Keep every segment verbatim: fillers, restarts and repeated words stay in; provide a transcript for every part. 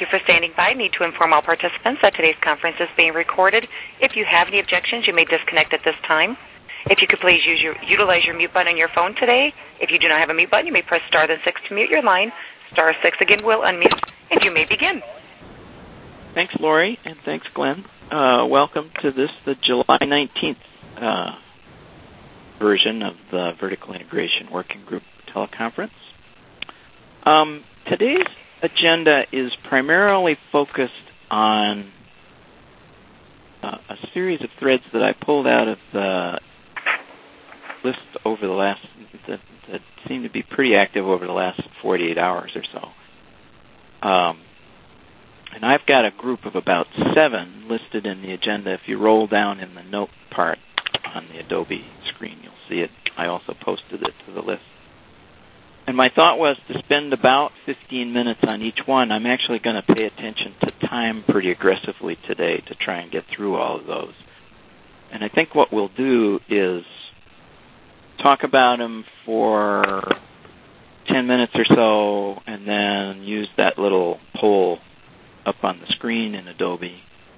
you for standing by. I need to inform all participants that today's conference is being recorded. If you have any objections, you may disconnect at this time. If you could please use your, utilize your mute button on your phone today. If you do not have a mute button, you may press star then six to mute your line. Star six again will unmute, and you may begin. Thanks, Lori, and thanks, Glenn. Uh, welcome to this, the July nineteenth uh, version of the Vertical Integration Working Group teleconference. Um, today's agenda is primarily focused on uh, a series of threads that I pulled out of the list over the last, that, that seemed to be pretty active over the last forty-eight hours or so. Um, and I've got a group of about seven listed in the agenda. If you roll down in the note part on the Adobe screen, you'll see it. I also posted it to the list. And my thought was to spend about fifteen minutes on each one. I'm actually going to pay attention to time pretty aggressively today to try and get through all of those. And I think what we'll do is talk about them for ten minutes or so and then use that little poll up on the screen in Adobe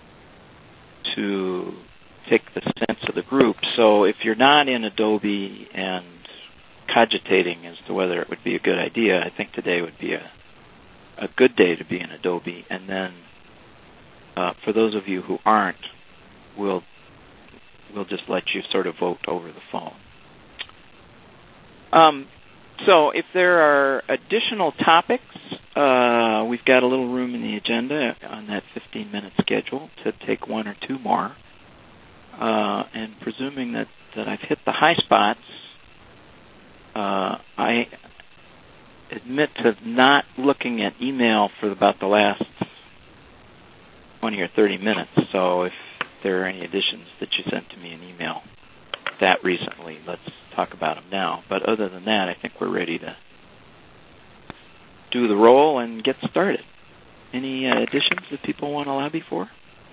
to take the sense of the group. So if you're not in Adobe and cogitating as to whether it would be a good idea, I think today would be a a good day to be in Adobe. And then uh, for those of you who aren't, we'll we'll just let you sort of vote over the phone. Um, so if there are additional topics, uh, we've got a little room in the agenda on that fifteen-minute schedule to take one or two more. Uh, and presuming that, that I've hit the high spots, Uh, I admit to not looking at email for about the last twenty or thirty minutes. So if there are any additions that you sent to me in email that recently, let's talk about them now. But other than that, I think we're ready to do the roll and get started. Any uh, additions that people want to lobby for?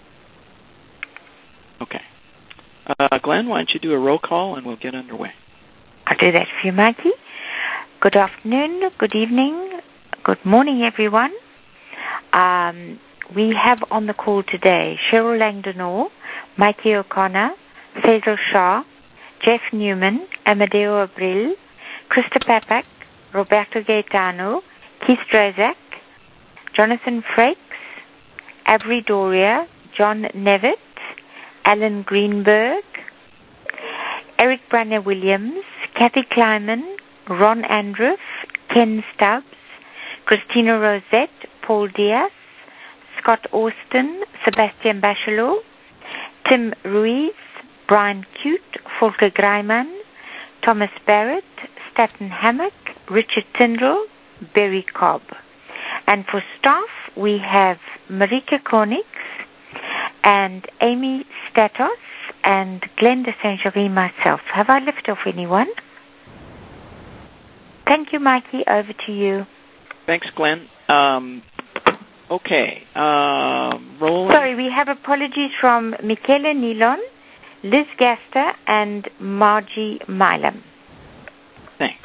Okay. Uh, Glenn, why don't you do a roll call and we'll get underway. I'll do that for you, Mikey. Good afternoon, good evening, good morning, everyone. Um, we have on the call today Cheryl Langdonor, Mikey O'Connor, Faisal Shah, Jeff Newman, Amadeo Abril, Krista Papak, Roberto Gaetano, Keith Drazak, Jonathan Frakes, Avery Doria, John Nevitt, Alan Greenberg, Eric Branner Williams, Kathy Kleiman, Ron Andruff, Ken Stubbs, Christina Rosette, Paul Diaz, Scott Austin, Sebastian Bachelot, Tim Ruiz, Brian Cute, Volker Greiman, Thomas Barrett, Staten Hammock, Richard Tyndall, Barry Cobb. And for staff, we have Marika Konix and Amy Statos and Glenda Saint-Gery, myself. Have I left off anyone? Thank you, Mikey. Over to you. Thanks, Glenn. Um, okay. Um, rolling. Sorry, we have apologies from Michaela Nilon, Liz Gaster, and Margie Milam. Thanks.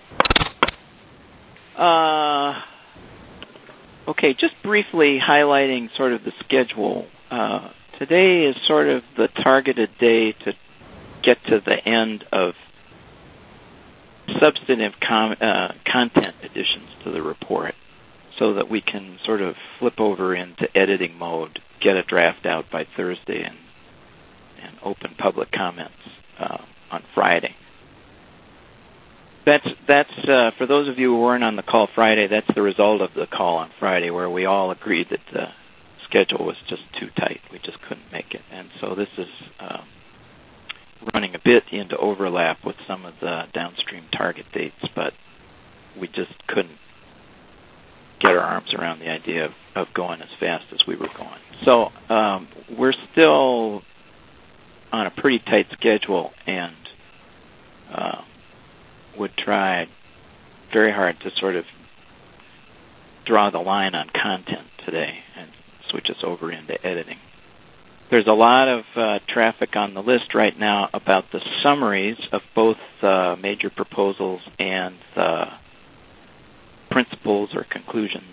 Uh, okay, just briefly highlighting sort of the schedule. Uh, today is sort of the targeted day to get to the end of substantive com- uh, content additions to the report so that we can sort of flip over into editing mode, get a draft out by Thursday, and, and open public comments uh, on Friday. That's, that's uh, for those of you who weren't on the call Friday, that's the result of the call on Friday where we all agreed that the schedule was just too tight. We just couldn't make it. And so this is um, running a bit into overlap with some of the downstream target dates, but we just couldn't get our arms around the idea of, of going as fast as we were going. So um, we're still on a pretty tight schedule and uh, would try very hard to sort of draw the line on content today and switch us over into editing. There's a lot of uh, traffic on the list right now about the summaries of both uh, major proposals and the principles or conclusions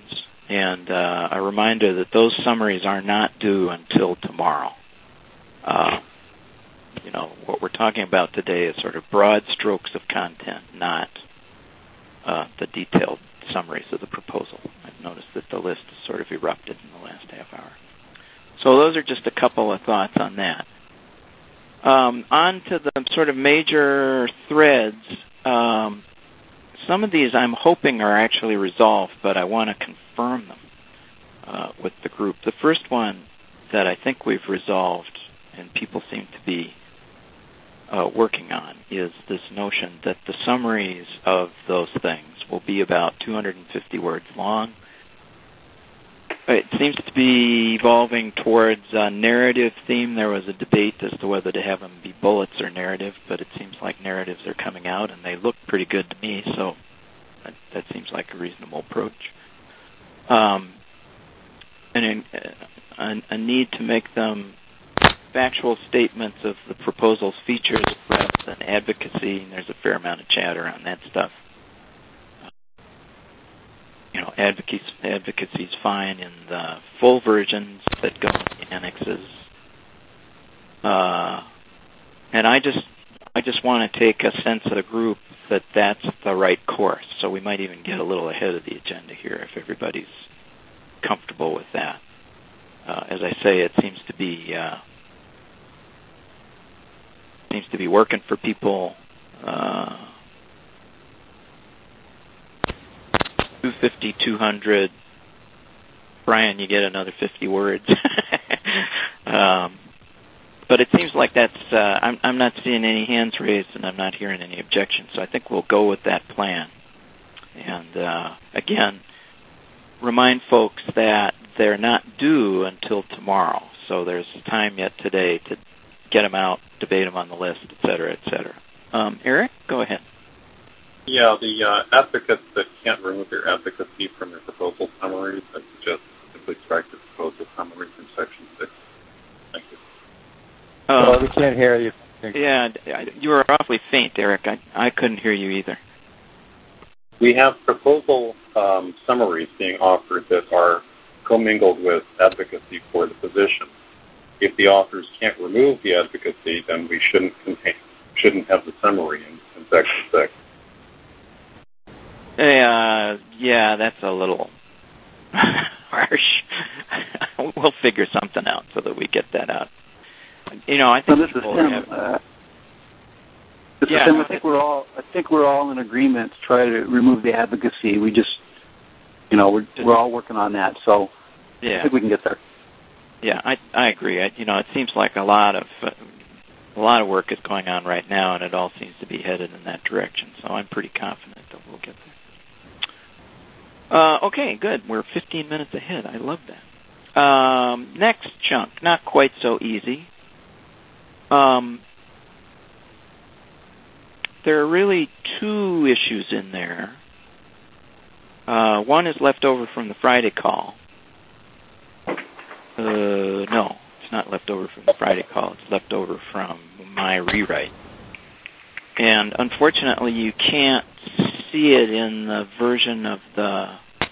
And uh, a reminder that those summaries are not due until tomorrow. Uh, you know, what we're talking about today is sort of broad strokes of content, not uh, the detailed summaries of the proposal. I've noticed that the list has sort of erupted in the last half hour. So those are just a couple of thoughts on that. Um, on to the sort of major threads. Um, some of these I'm hoping are actually resolved, but I want to confirm them uh, with the group. The first one that I think we've resolved and people seem to be uh, working on is this notion that the summaries of those things will be about two hundred fifty words long. It seems to be evolving towards a narrative theme. There was a debate as to whether to have them be bullets or narrative, but it seems like narratives are coming out, and they look pretty good to me, so that, that seems like a reasonable approach. Um, and a, a need to make them factual statements of the proposal's features rather than advocacy, and there's a fair amount of chatter on that stuff. You know, advocacy advocacy is fine in the full versions that go in the annexes, uh, and I just I just want to take a sense of the group that that's the right course. So we might even get a little ahead of the agenda here if everybody's comfortable with that. Uh, as I say, it seems to be uh, seems to be working for people. Uh, two fifty, two hundred. Brian, you get another fifty words. um, but it seems like that's, uh, I'm, I'm not seeing any hands raised and I'm not hearing any objections. So I think we'll go with that plan. And uh, again, remind folks that they're not due until tomorrow. So there's time yet today to get them out, debate them on the list, et cetera, et cetera. Um, Eric, go ahead. Yeah, the uh, advocates that can't remove their advocacy from their proposal summaries, I suggest simply strike the proposal summary from Section six. Thank you. Um, well, we can't hear you. Yeah, you were awfully faint, Eric. I, I couldn't hear you either. We have proposal um, summaries being offered that are commingled with advocacy for the position. If the authors can't remove the advocacy, then we shouldn't contain, shouldn't have the summary in, in Section six. Uh, yeah, that's a little harsh. We'll figure something out so that we get that out. You know, I think so this is Tim. have, Uh, this yeah, is Tim. I think we're all. I think we're all in agreement to try to remove the advocacy. We just, you know, we're we're all working on that. So yeah. I think we can get there. Yeah, I I agree. I, you know, it seems like a lot of uh, a lot of work is going on right now, and it all seems to be headed in that direction. So I'm pretty confident that we'll get there. Uh, okay, good. We're fifteen minutes ahead. I love that. Um, next chunk, not quite so easy. Um, there are really two issues in there. Uh, one is left over from the Friday call. Uh, no, it's not left over from the Friday call. It's left over from my rewrite. And unfortunately, you can't see it in the version of the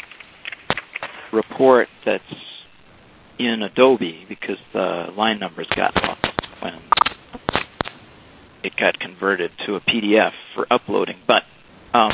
report that's in Adobe because the line numbers got lost when it got converted to a P D F for uploading. But, um,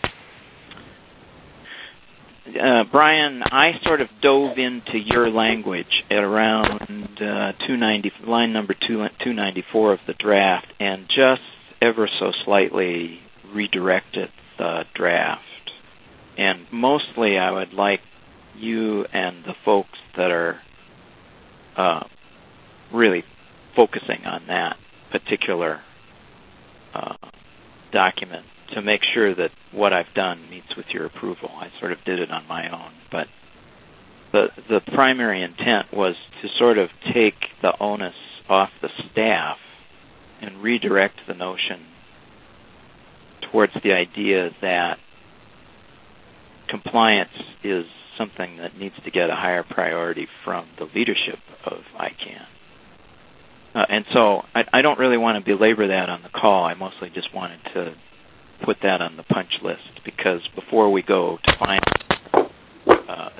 uh, Brian, I sort of dove into your language at around uh, two ninety, line number two, two ninety-four of the draft and just ever so slightly redirected the draft. And mostly I would like you and the folks that are uh, really focusing on that particular uh, document to make sure that what I've done meets with your approval. I sort of did it on my own, but the the primary intent was to sort of take the onus off the staff and redirect the notion towards the idea that compliance is something that needs to get a higher priority from the leadership of I CANN. Uh, and so I, I don't really want to belabor that on the call. I mostly just wanted to put that on the punch list because before we go to final, uh,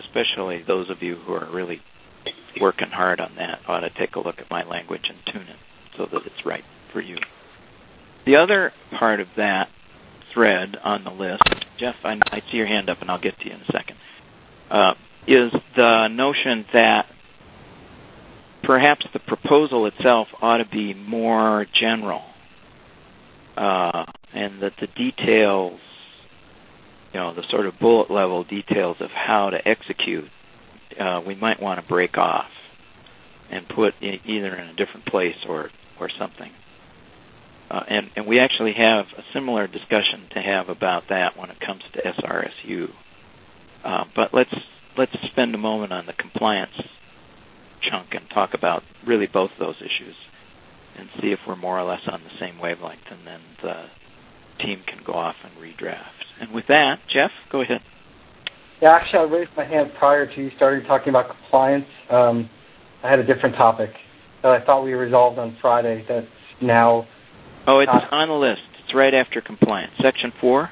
especially those of you who are really working hard on that ought to take a look at my language and tune it so that it's right for you. The other part of that thread on the list, Jeff, I, I see your hand up and I'll get to you in a second, uh, is the notion that perhaps the proposal itself ought to be more general, uh, and that the details, you know, the sort of bullet level details of how to execute, uh, we might want to break off and put in, either in a different place or, or something. Uh, and, and we actually have a similar discussion to have about that when it comes to S R S U. Uh, but let's let's spend a moment on the compliance chunk and talk about really both of those issues and see if we're more or less on the same wavelength, and then the team can go off and redraft. And with that, Jeff, go ahead. Yeah, actually, I raised my hand prior to you starting talking about compliance. Um, I had a different topic that I thought we resolved on Friday that's now... Oh, it's not on the list. It's right after compliance. Section four?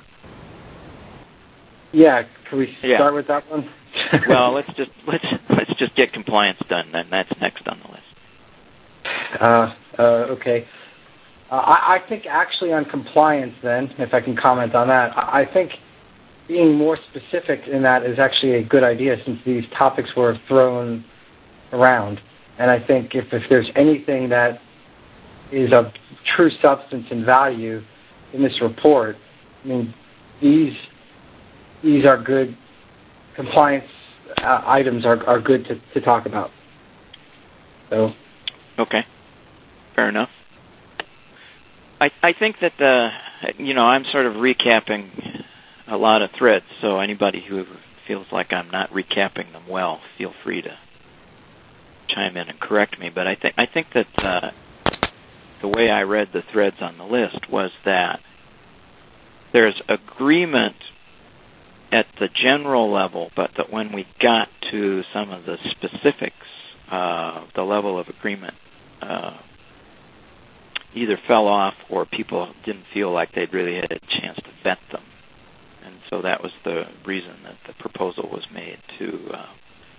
Yeah, can we yeah. start with that one? Well, let's just let's let's just get compliance done, then that's next on the list. Uh, uh, okay. Uh, I, I think actually on compliance, then, if I can comment on that, I, I think being more specific in that is actually a good idea since these topics were thrown around. And I think if, if there's anything that is of true substance and value in this report, I mean, these these are good compliance uh, items are, are good to, to talk about. So, okay, fair enough. I I think that the you know I'm sort of recapping a lot of threads, so anybody who feels like I'm not recapping them well, feel free to chime in and correct me. But I think I think that uh, the way I read the threads on the list was that there's agreement at the general level, but that when we got to some of the specifics, uh, the level of agreement uh, either fell off or people didn't feel like they'd really had a chance to vet them. And so that was the reason that the proposal was made to uh,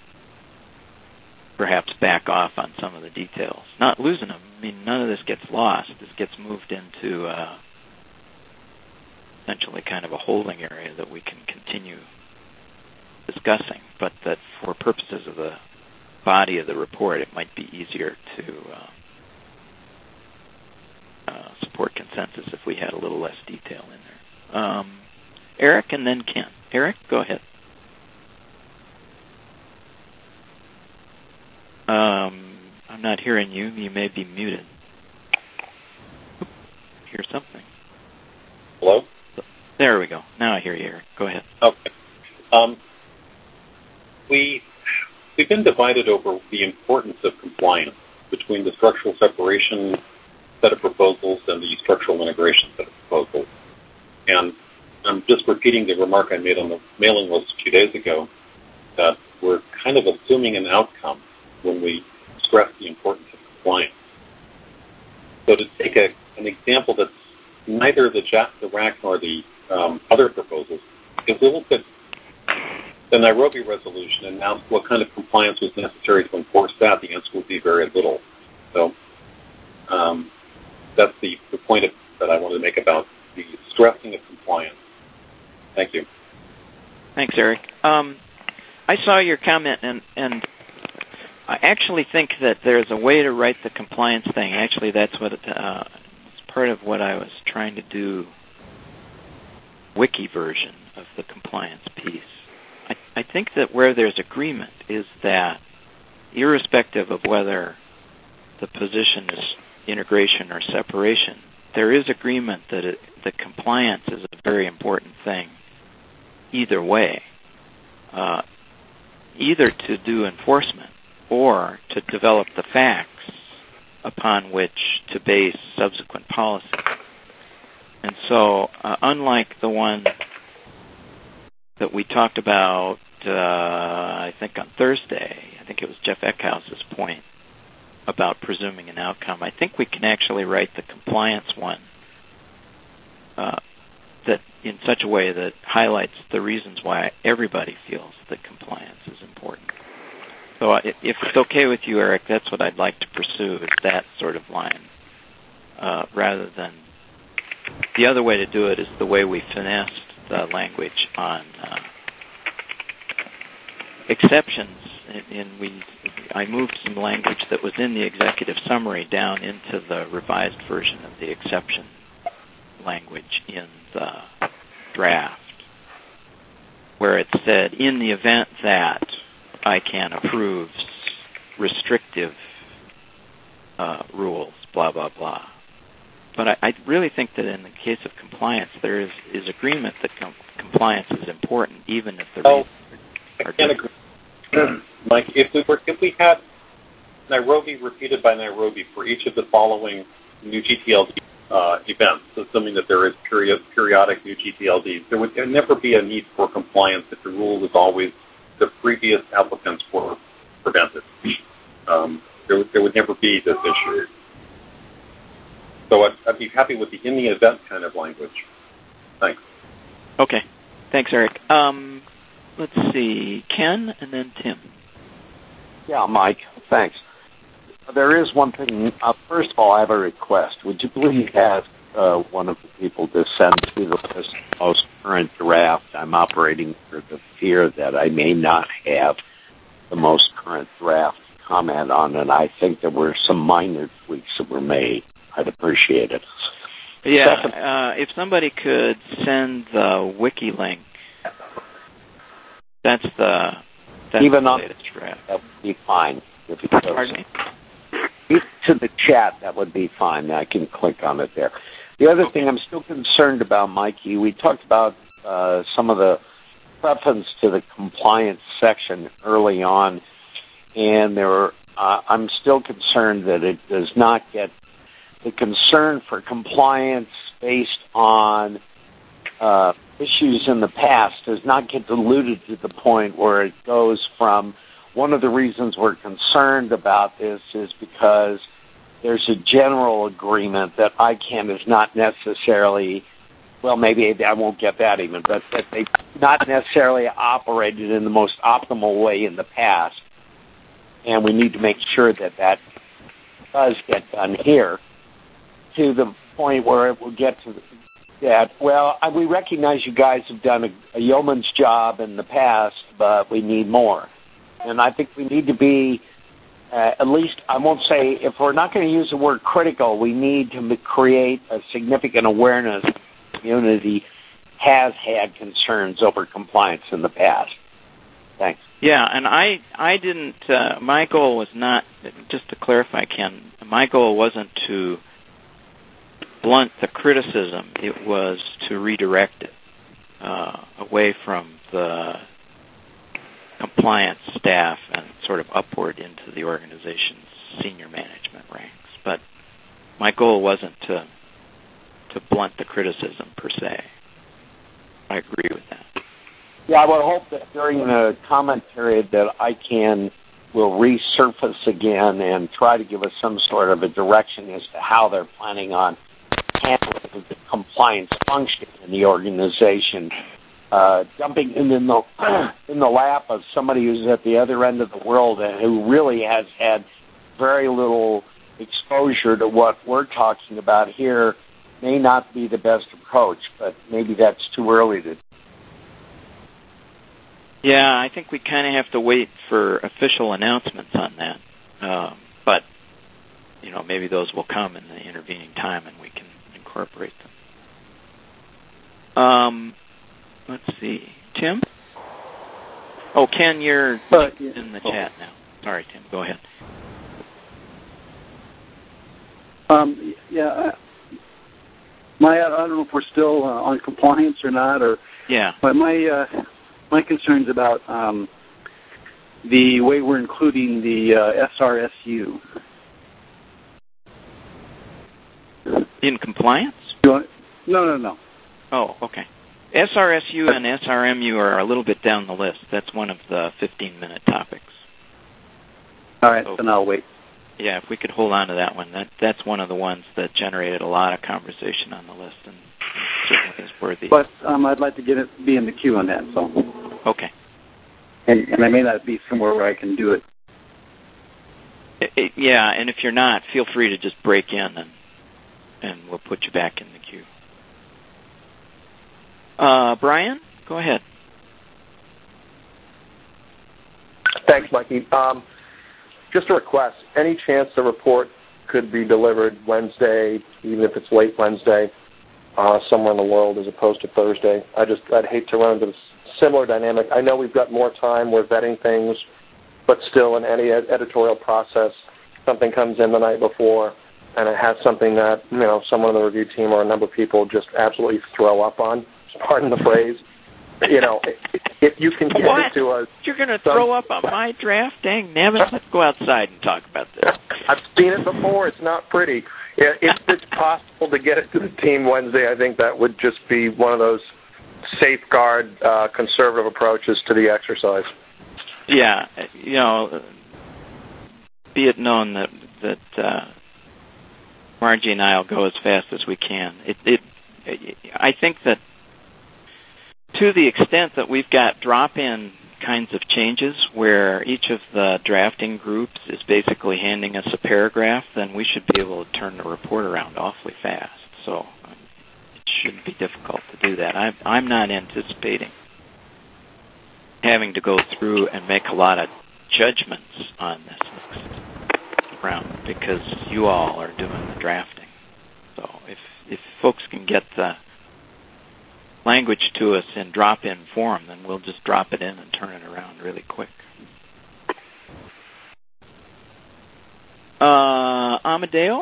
perhaps back off on some of the details. Not losing them. I mean, none of this gets lost. This gets moved into uh, essentially kind of a holding area that we can continue discussing, but that for purposes of the body of the report, it might be easier to uh, uh, support consensus if we had a little less detail in there. Um, Eric and then Ken. Eric, go ahead. Um, I'm not hearing you. You may be muted. Oop, hear something. Hello? There we go. Now I hear you, Eric. Go ahead. Okay. Um, we, we've been divided over the importance of compliance between the structural separation set of proposals and the structural integration set of proposals. And I'm just repeating the remark I made on the mailing list a few days ago, that we're kind of assuming an outcome when we stress the importance of compliance. So to take a, an example that's neither the, J A C, the R A C nor the um, other proposals, if we look at the Nairobi resolution and ask what kind of compliance was necessary to enforce that, the answer would be very little. So um, that's the, the point of, that I wanted to make about the stressing of compliance. Thank you. Thanks, Eric. Um, I saw your comment, and, and I actually think that there's a way to write the compliance thing. Actually, that's what it, uh, it's part of what I was trying to do, wiki version of the compliance piece. I, I think that where there's agreement is that irrespective of whether the position is integration or separation, there is agreement that it, the compliance is a very important thing either way, uh, either to do enforcement or to develop the facts upon which to base subsequent policy. And so, uh, unlike the one that we talked about, uh, I think on Thursday, I think it was Jeff Eckhouse's point about presuming an outcome, I think we can actually write the compliance one uh, that in such a way that highlights the reasons why everybody feels that compliance is important. So if it's okay with you, Eric, that's what I'd like to pursue, is that sort of line, uh, rather than the other way to do it is the way we finessed the language on uh, exceptions. And we, I moved some language that was in the executive summary down into the revised version of the exception language in the draft, where it said, in the event that I can approve restrictive uh, rules, blah, blah, blah. But I, I really think that in the case of compliance, there is, is agreement that com- compliance is important, even if the oh, reasons I are can't different. agree. Mike, if we were, if we had Nairobi repeated by Nairobi for each of the following new G T L D uh, events, assuming that there is period, periodic new G T L Ds, there would never be a need for compliance if the rule was always the previous applicants were prevented. Um, there, would, there would never be this issue. So I'd, I'd be happy with the in the event kind of language. Thanks. Okay. Thanks, Eric. Um, let's see. Ken and then Tim. Yeah, Mike. Thanks. There is one thing. Uh, first of all, I have a request. Would you please ask uh, one of the people to send me the list of most current draft? I'm operating for the fear that I may not have the most current draft comment on it. I think there were some minor tweaks that were made. I'd appreciate it. Yeah, uh, if somebody could send the wiki link, that's the that's even the on latest draft. That would be fine. If it goes. Pardon me? To the chat, that would be fine. I can click on it there. The other thing I'm still concerned about, Mikey, we talked about uh, some of the preference to the compliance section early on, and there were, uh, I'm still concerned that it does not get the concern for compliance based on uh, issues in the past does not get diluted to the point where it goes from one of the reasons we're concerned about this is because there's a general agreement that I C A N is not necessarily, well, maybe I won't get that even, but that they've not necessarily operated in the most optimal way in the past. And we need to make sure that that does get done here to the point where it will get to that, well, we recognize you guys have done a, a yeoman's job in the past, but we need more. And I think we need to be, uh, at least, I won't say, if we're not going to use the word critical, we need to create a significant awareness that the community has had concerns over compliance in the past. Thanks. Yeah, and I I didn't, uh, my goal was not, just to clarify, Ken, my goal wasn't to blunt the criticism. It was to redirect it uh, away from the compliance staff and sort of upward into the organization's senior management ranks. But my goal wasn't to to blunt the criticism per se. I agree with that. Yeah, I would hope that during the comment period that I C A N will resurface again and try to give us some sort of a direction as to how they're planning on handling the compliance function in the organization. Uh, jumping in, in the in the lap of somebody who's at the other end of the world and who really has had very little exposure to what we're talking about here may not be the best approach, but maybe that's too early to. Yeah, I think we kind of have to wait for official announcements on that. Um, but, you know, maybe those will come in the intervening time and we can incorporate them. Um, let's see. Tim? Oh, Ken, you're uh, yeah. in the chat now. Sorry, Tim. Go ahead. Um, yeah, my I don't know if we're still uh, on compliance or not, or yeah. But my uh, my concern's about um, the way we're including the uh, S R S U in compliance. You want, no, no, no. Oh, okay. S R S U and S R M U are a little bit down the list. That's one of the fifteen-minute topics. All right, so, then I'll wait. Yeah, if we could hold on to that one. That that's one of the ones that generated a lot of conversation on the list, and certainly is worthy. But um, I'd like to get it, be in the queue on that. So. Okay. And, and I may not be somewhere where I can do it. It, it. Yeah, and if you're not, feel free to just break in, and and we'll put you back in the queue. Uh, Brian, go ahead. Thanks, Mikey. Um, just a request. Any chance the report could be delivered Wednesday, even if it's late Wednesday, uh, somewhere in the world, as opposed to Thursday? I just, I'd hate to run into a similar dynamic. I know we've got more time. We're vetting things, but still, in any ed- editorial process, something comes in the night before, and it has something that, you know, someone on the review team or a number of people just absolutely throw up on. Pardon the phrase. You know, if you can get what? it to us. You're going to throw up on my draft? Dang, Nabbit, let's go outside and talk about this. I've seen it before. It's not pretty. If it's possible to get it to the team Wednesday, I think that would just be one of those safeguard, uh, conservative approaches to the exercise. Yeah, you know, be it known that that uh, Margie and I will go as fast as we can. It, it, I think that to the extent that we've got drop-in kinds of changes where each of the drafting groups is basically handing us a paragraph, then we should be able to turn the report around awfully fast. So um, it shouldn't be difficult to do that. I'm, I'm not anticipating having to go through and make a lot of judgments on this next round because you all are doing the drafting. So if if folks can get the language to us in drop-in form, then we'll just drop it in and turn it around really quick. Uh, Amadeo?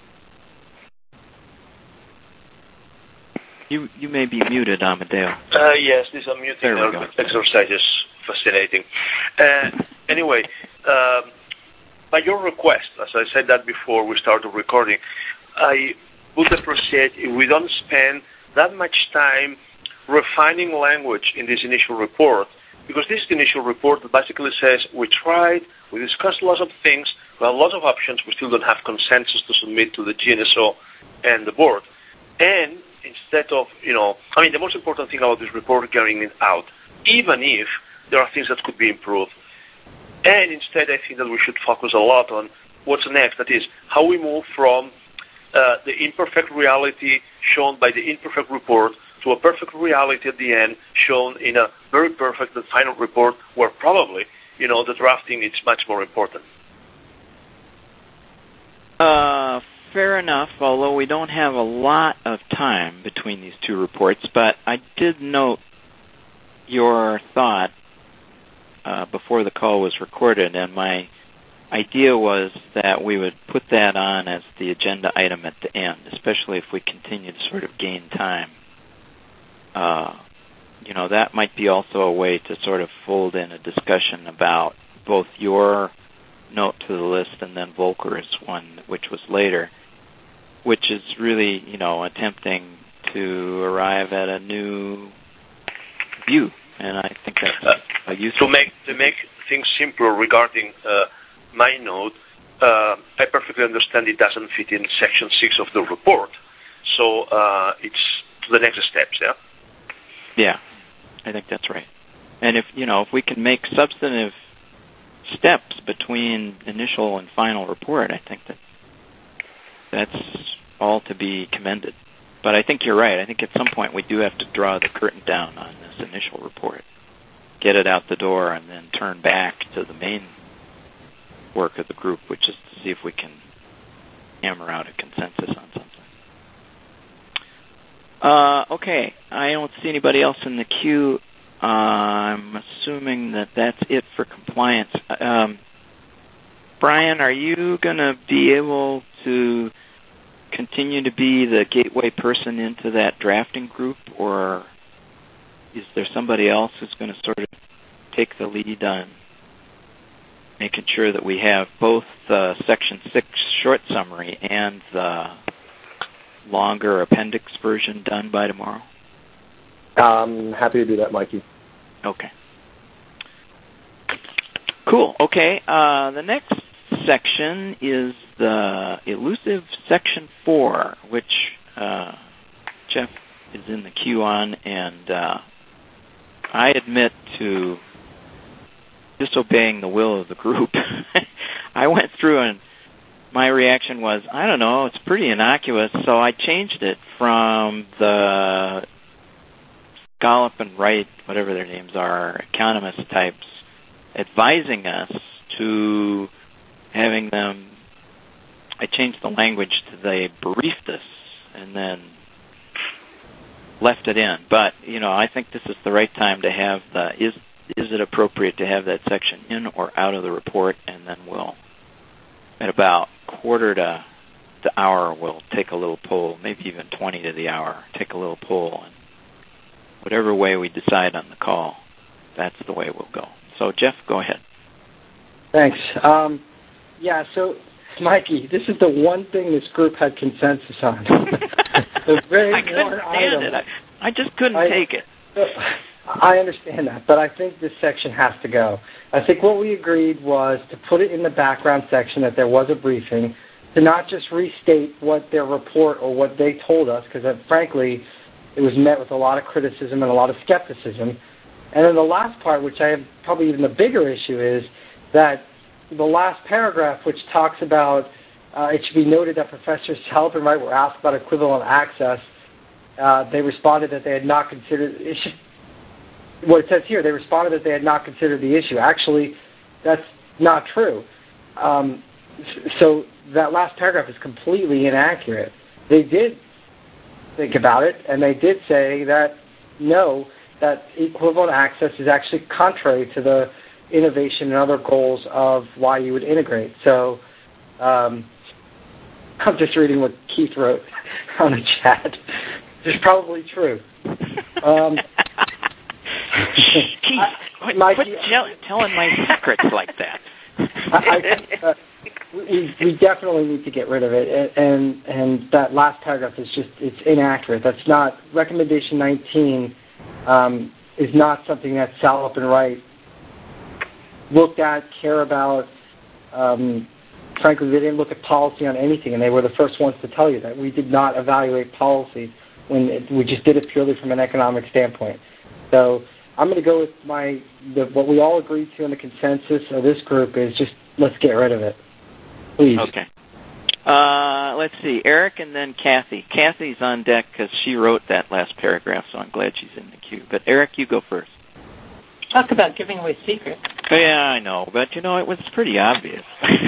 You you may be muted, Amadeo. Uh, yes, this unmuting exercise is fascinating. Uh, anyway, um, by your request, as I said that before we started recording, I would appreciate if we don't spend that much time refining language in this initial report, because this initial report basically says we tried, we discussed lots of things, we have lots of options, we still don't have consensus to submit to the G N S O and the board. And instead of, you know, I mean, the most important thing about this report is getting it out, even if there are things that could be improved. And instead, I think that we should focus a lot on what's next, that is, how we move from uh, the imperfect reality shown by the imperfect report to a perfect reality at the end, shown in a very perfect and final report where probably, you know, the drafting is much more important. Uh, fair enough, although we don't have a lot of time between these two reports, but I did note your thought uh, before the call was recorded, and my idea was that we would put that on as the agenda item at the end, especially if we continue to sort of gain time. Uh, you know, that might be also a way to sort of fold in a discussion about both your note to the list and then Volker's one, which was later, which is really, you know, attempting to arrive at a new view. And I think that's uh, a useful to make to make things simpler regarding uh, my note. Uh, I perfectly understand it doesn't fit in section six of the report, so uh, it's to the next steps. Yeah. Yeah, I think that's right. And if you know, if we can make substantive steps between initial and final report, I think that that's all to be commended. But I think you're right. I think at some point we do have to draw the curtain down on this initial report, get it out the door, and then turn back to the main work of the group, which is to see if we can hammer out a consensus on something. Uh, okay, I don't see anybody else in the queue. Uh, I'm assuming that that's it for compliance. Um, Brian, are you going to be able to continue to be the gateway person into that drafting group, or is there somebody else who's going to sort of take the lead on making sure that we have both the Section six short summary and the longer appendix version done by tomorrow? I'm happy to do that, Mikey. Okay. Cool. Okay. Uh, the next section is the elusive Section four, which, uh, Jeff, is in the queue on, and uh, I admit to disobeying the will of the group. I went through and my reaction was, I don't know, it's pretty innocuous, so I changed it from the Scallop and Wright, whatever their names are, economist types, advising us to having them, I changed the language to they briefed us and then left it in. But, you know, I think this is the right time to have the, is is it appropriate to have that section in or out of the report, and then we'll, at about quarter to the hour, we'll take a little poll, maybe even twenty to the hour, take a little poll, and whatever way we decide on the call, that's the way we'll go. So, Jeff, go ahead. Thanks. Um, yeah, so, Mikey, this is the one thing this group had consensus on. the very I couldn't one stand item. it. I, I just couldn't I, take it. I understand that, but I think this section has to go. I think what we agreed was to put it in the background section that there was a briefing, to not just restate what their report or what they told us, because frankly, it was met with a lot of criticism and a lot of skepticism. And then the last part, which I have probably even the bigger issue, is that the last paragraph, which talks about uh, it should be noted that Professors Scallop and Wright were asked about equivalent access. Uh, they responded that they had not considered it should, what it says here, they responded that they had not considered the issue. Actually, that's not true. Um, so that last paragraph is completely inaccurate. They did think about it, and they did say that, no, that equivalent access is actually contrary to the innovation and other goals of why you would integrate. So um, I'm just reading what Keith wrote on the chat. It's probably true. Um, Keith, quit, my, quit tell, telling my secrets like that. I, I, uh, we, we definitely need to get rid of it, and and that last paragraph is just, it's inaccurate. That's not, recommendation nineteen um, is not something that Scallop and Wright looked at, care about. Um, frankly, they didn't look at policy on anything, and they were the first ones to tell you that we did not evaluate policy when it, we just did it purely from an economic standpoint. So I'm going to go with my the, what we all agreed to in the consensus of this group is just let's get rid of it, please. Okay. Uh, let's see, Eric and then Kathy. Kathy's on deck because she wrote that last paragraph, so I'm glad she's in the queue. But Eric, you go first. Talk about giving away secrets. Yeah, I know, but you know it was pretty obvious.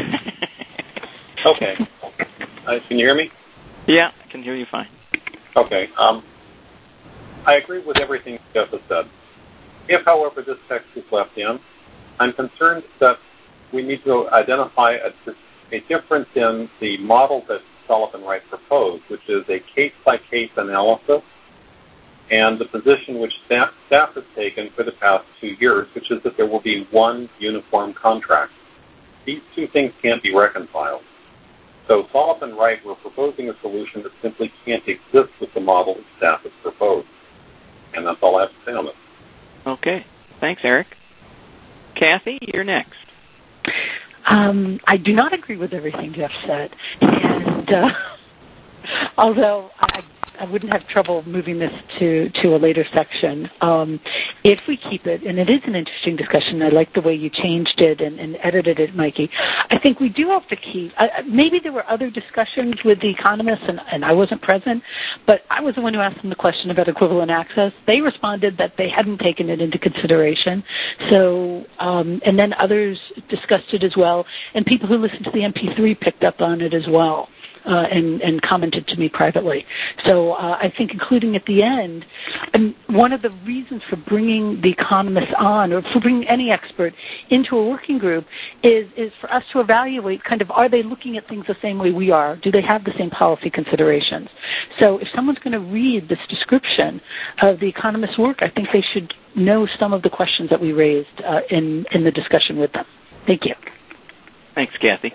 Okay. Uh, can you hear me? Yeah, I can hear you fine. Okay. Um, I agree with everything Jeff has said. If, however, this text is left in, I'm concerned that we need to identify a, a difference in the model that Scallop and Wright proposed, which is a case-by-case analysis, and the position which staff, staff has taken for the past two years, which is that there will be one uniform contract. These two things can't be reconciled. So Scallop and Wright were proposing a solution that simply can't exist with the model that staff has proposed. And that's all I have to say on it. Okay. Thanks, Eric. Kathy, you're next. Um, I do not agree with everything Jeff said. And uh, although I, I wouldn't have trouble moving this to, to a later section, um, if we keep it, and it is an interesting discussion, I like the way you changed it and, and edited it, Mikey. I think we do have to keep, uh, maybe there were other discussions with the economists, and, and I wasn't present, but I was the one who asked them the question about equivalent access. They responded that they hadn't taken it into consideration. So, um, and then others discussed it as well, and people who listened to the M P three picked up on it as well. Uh, and, and commented to me privately. So uh, I think including at the end, and one of the reasons for bringing the economists on, or for bringing any expert into a working group, is, is for us to evaluate kind of, are they looking at things the same way we are? Do they have the same policy considerations? So if someone's going to read this description of the economists' work, I think they should know some of the questions that we raised uh, in, in the discussion with them. Thank you. Thanks, Kathy.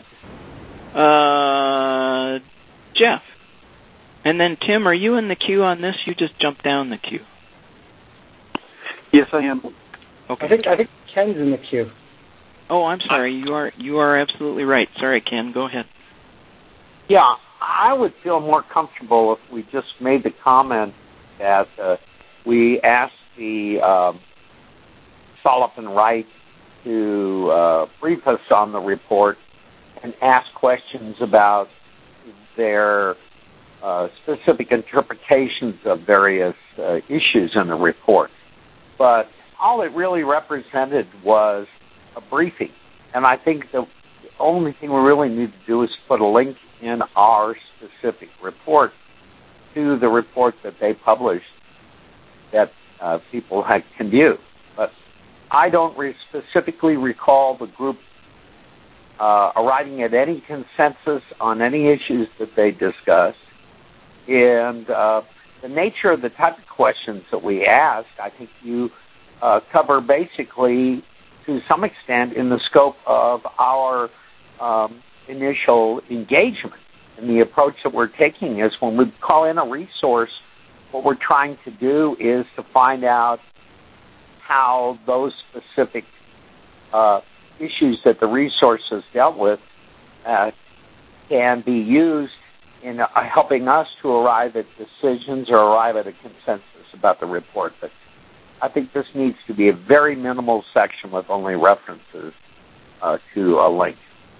Uh, Jeff. And then, Tim, are you in the queue on this? You just jumped down the queue. Yes, I am. Okay. I think I think Ken's in the queue. Oh, I'm sorry. You are you are absolutely right. Sorry, Ken. Go ahead. Yeah, I would feel more comfortable if we just made the comment that uh, we asked the um, Salop and Wright to uh, brief us on the report and ask questions about their uh, specific interpretations of various uh, issues in the report. But all it really represented was a briefing. And I think the only thing we really need to do is put a link in our specific report to the report that they published that uh, people had, can view. But I don't re- specifically recall the group uh, arriving at any consensus on any issues that they discussed. And uh, the nature of the type of questions that we asked, I think you uh, cover basically to some extent in the scope of our um, initial engagement. And the approach that we're taking is when we call in a resource, what we're trying to do is to find out how those specific uh, issues that the resource has dealt with uh, can be used in uh, helping us to arrive at decisions or arrive at a consensus about the report. But I think this needs to be a very minimal section with only references uh, to a link.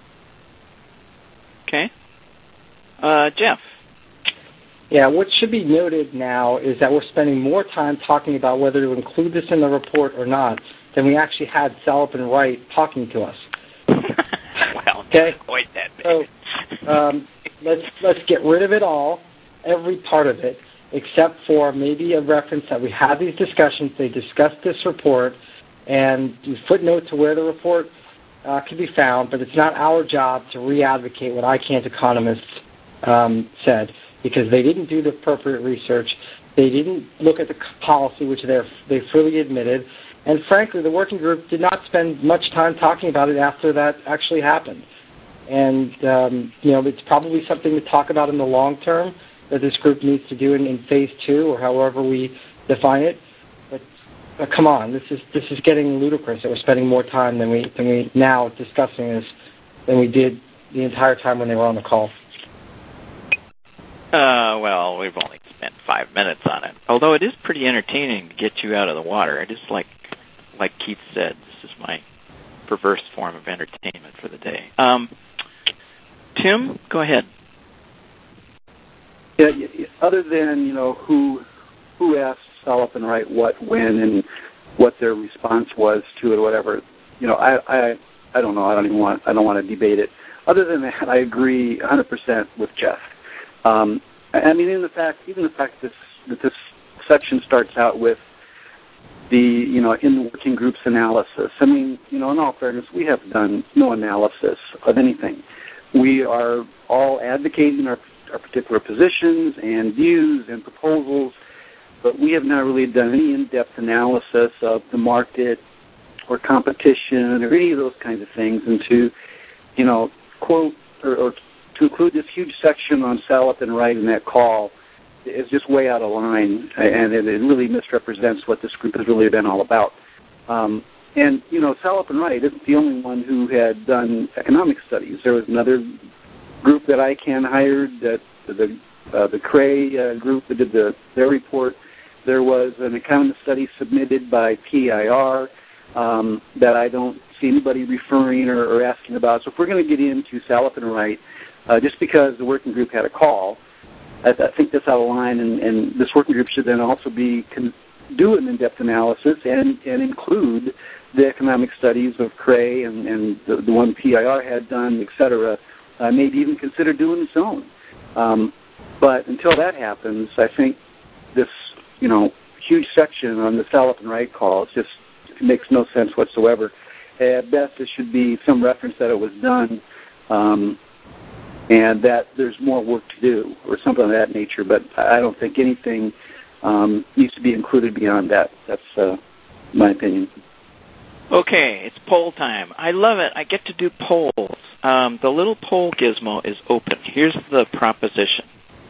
Okay. Uh, Jeff. Yeah, what should be noted now is that we're spending more time talking about whether to include this in the report or not than we actually had Salop and Wright talking to us. Well, okay. Avoid that. So um, let's let's get rid of it all, every part of it, except for maybe a reference that we had these discussions. They discussed this report, and footnote to where the report uh, can be found. But it's not our job to re-advocate what I Can't economists um, said, because they didn't do the appropriate research. They didn't look at the policy, which they freely admitted. And frankly, the working group did not spend much time talking about it after that actually happened. And, um, you know, it's probably something to talk about in the long term that this group needs to do in, in phase two or however we define it. But, but come on, this is this is getting ludicrous that we're spending more time than we, than we now discussing this than we did the entire time when they were on the call. Uh, well, we've only spent five minutes on it. Although it is pretty entertaining to get you out of the water. It is like, like Keith said, this is my perverse form of entertainment for the day. Um, Tim, go ahead. Yeah, other than, you know, who who asked Salop and Wright what, when, and what their response was to it, or whatever, you know, I, I I don't know. I don't even want I don't want to debate it. Other than that, I agree one hundred percent with Jeff. Um, I mean, in the fact, even the fact that this, that this section starts out with the, you know, in the working group's analysis. I mean, you know, in all fairness, we have done no analysis of anything. We are all advocating our, our particular positions and views and proposals, but we have not really done any in-depth analysis of the market or competition or any of those kinds of things. And to, you know, quote or, or to include this huge section on Salop and Wright in that call is just way out of line, and it, it really misrepresents what this group has really been all about. Um, and, you know, Salop and Wright isn't the only one who had done economic studies. There was another group that I C A N hired, that the uh, the Cray uh, group that did the, their report. There was an economic study submitted by P I R um, that I don't see anybody referring or, or asking about. So if we're going to get into Salop and Wright, Uh, just because the working group had a call, I, I think that's out of line, and, and this working group should then also be con- do an in-depth analysis and, and include the economic studies of Cray and, and the, the one P I R had done, et cetera. Uh, maybe even consider doing its own. Um, but until that happens, I think this, you know, huge section on the Salop and Wright call, it just it makes no sense whatsoever. At best, it should be some reference that it was done. Um, and that there's more work to do or something of that nature, but I don't think anything um, needs to be included beyond that. That's uh, my opinion. Okay, it's poll time. I love it. I get to do polls. Um, the little poll gizmo is open. Here's the proposition.